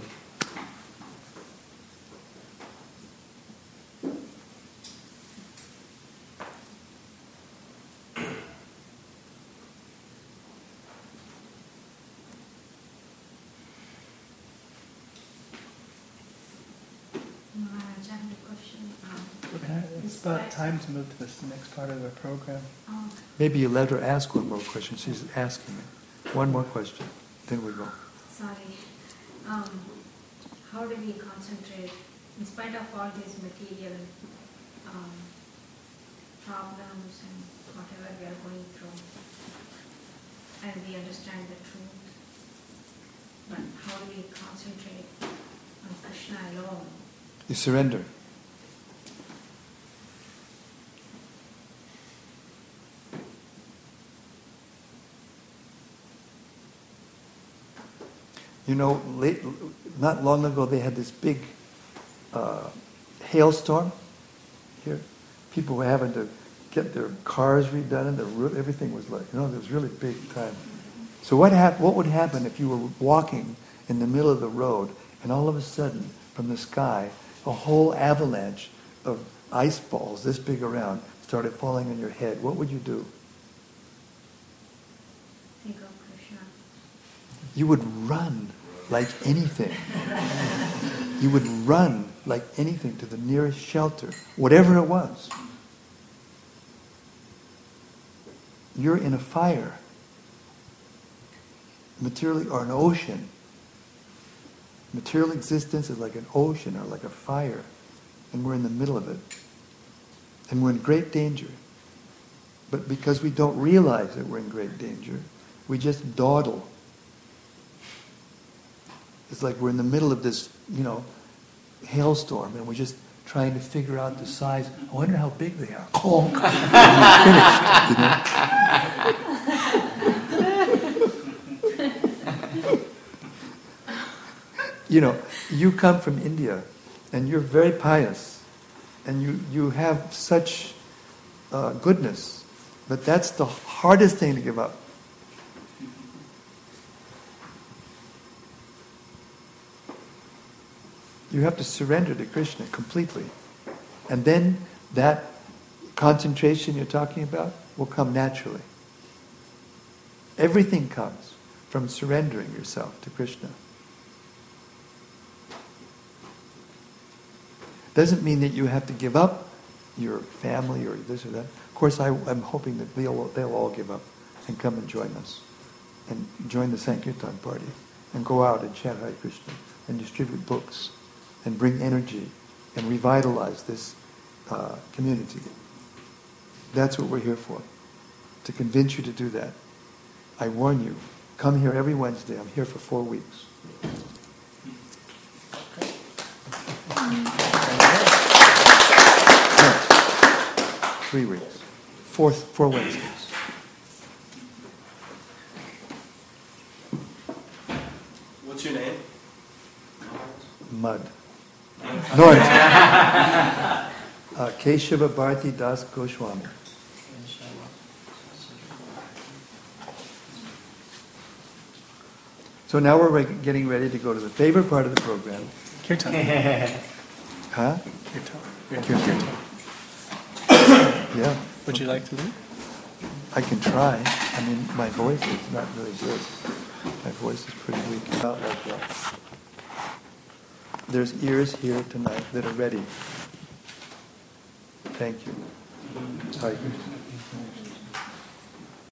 It's about time to move to this next part of the program. Oh, Maybe you let her ask one more question. She's asking it. One more question, then we go. sorry. Um, how do we concentrate in spite of all these material um, problems and whatever we are going through? and we understand the truth. But how do we concentrate on Krishna alone? You surrender. You know, late, not long ago they had this big uh, hailstorm here. People were having to get their cars redone, and the roof, everything was like, you know, it was really big time. So what hap- What would happen if you were walking in the middle of the road, and all of a sudden, from the sky, a whole avalanche of ice balls this big around started falling on your head? What would you do? Think of Krishna. You would run like anything. You would run like anything to the nearest shelter, whatever it was. You're in a fire, materially, or an ocean. Material existence is like an ocean or like a fire, and we're in the middle of it. And we're in great danger. But because we don't realize that we're in great danger, we just dawdle. It's like we're in the middle of this, you know, hailstorm, and we're just trying to figure out the size. I wonder how big they are. Oh, finished, you know. You know, you come from India, and you're very pious, and you, you have such uh, goodness, but that's the hardest thing to give up. You have to surrender to Krishna completely. And then that concentration you're talking about will come naturally. Everything comes from surrendering yourself to Krishna. Doesn't mean that you have to give up your family or this or that. Of course, I, I'm hoping that they'll, they'll all give up and come and join us. And join the Sankirtan party. And go out and chant Hare Krishna. And distribute books. And bring energy. And revitalize this uh, community. That's what we're here for. To convince you to do that. I warn you. Come here every Wednesday. I'm here for four weeks. Three weeks. Four, four Wednesdays. What's your name? Mud. North. uh, Keshava Bharati Das Goswami. So now we're re- getting ready to go to the favorite part of the program. Kirtan. Huh? Kirtan. Kirtan. Yeah. Would you like to lead? I can try. I mean, my voice is not really good. My voice is pretty weak. Not like that. There's ears here tonight that are ready. Thank you. Hare Krishna.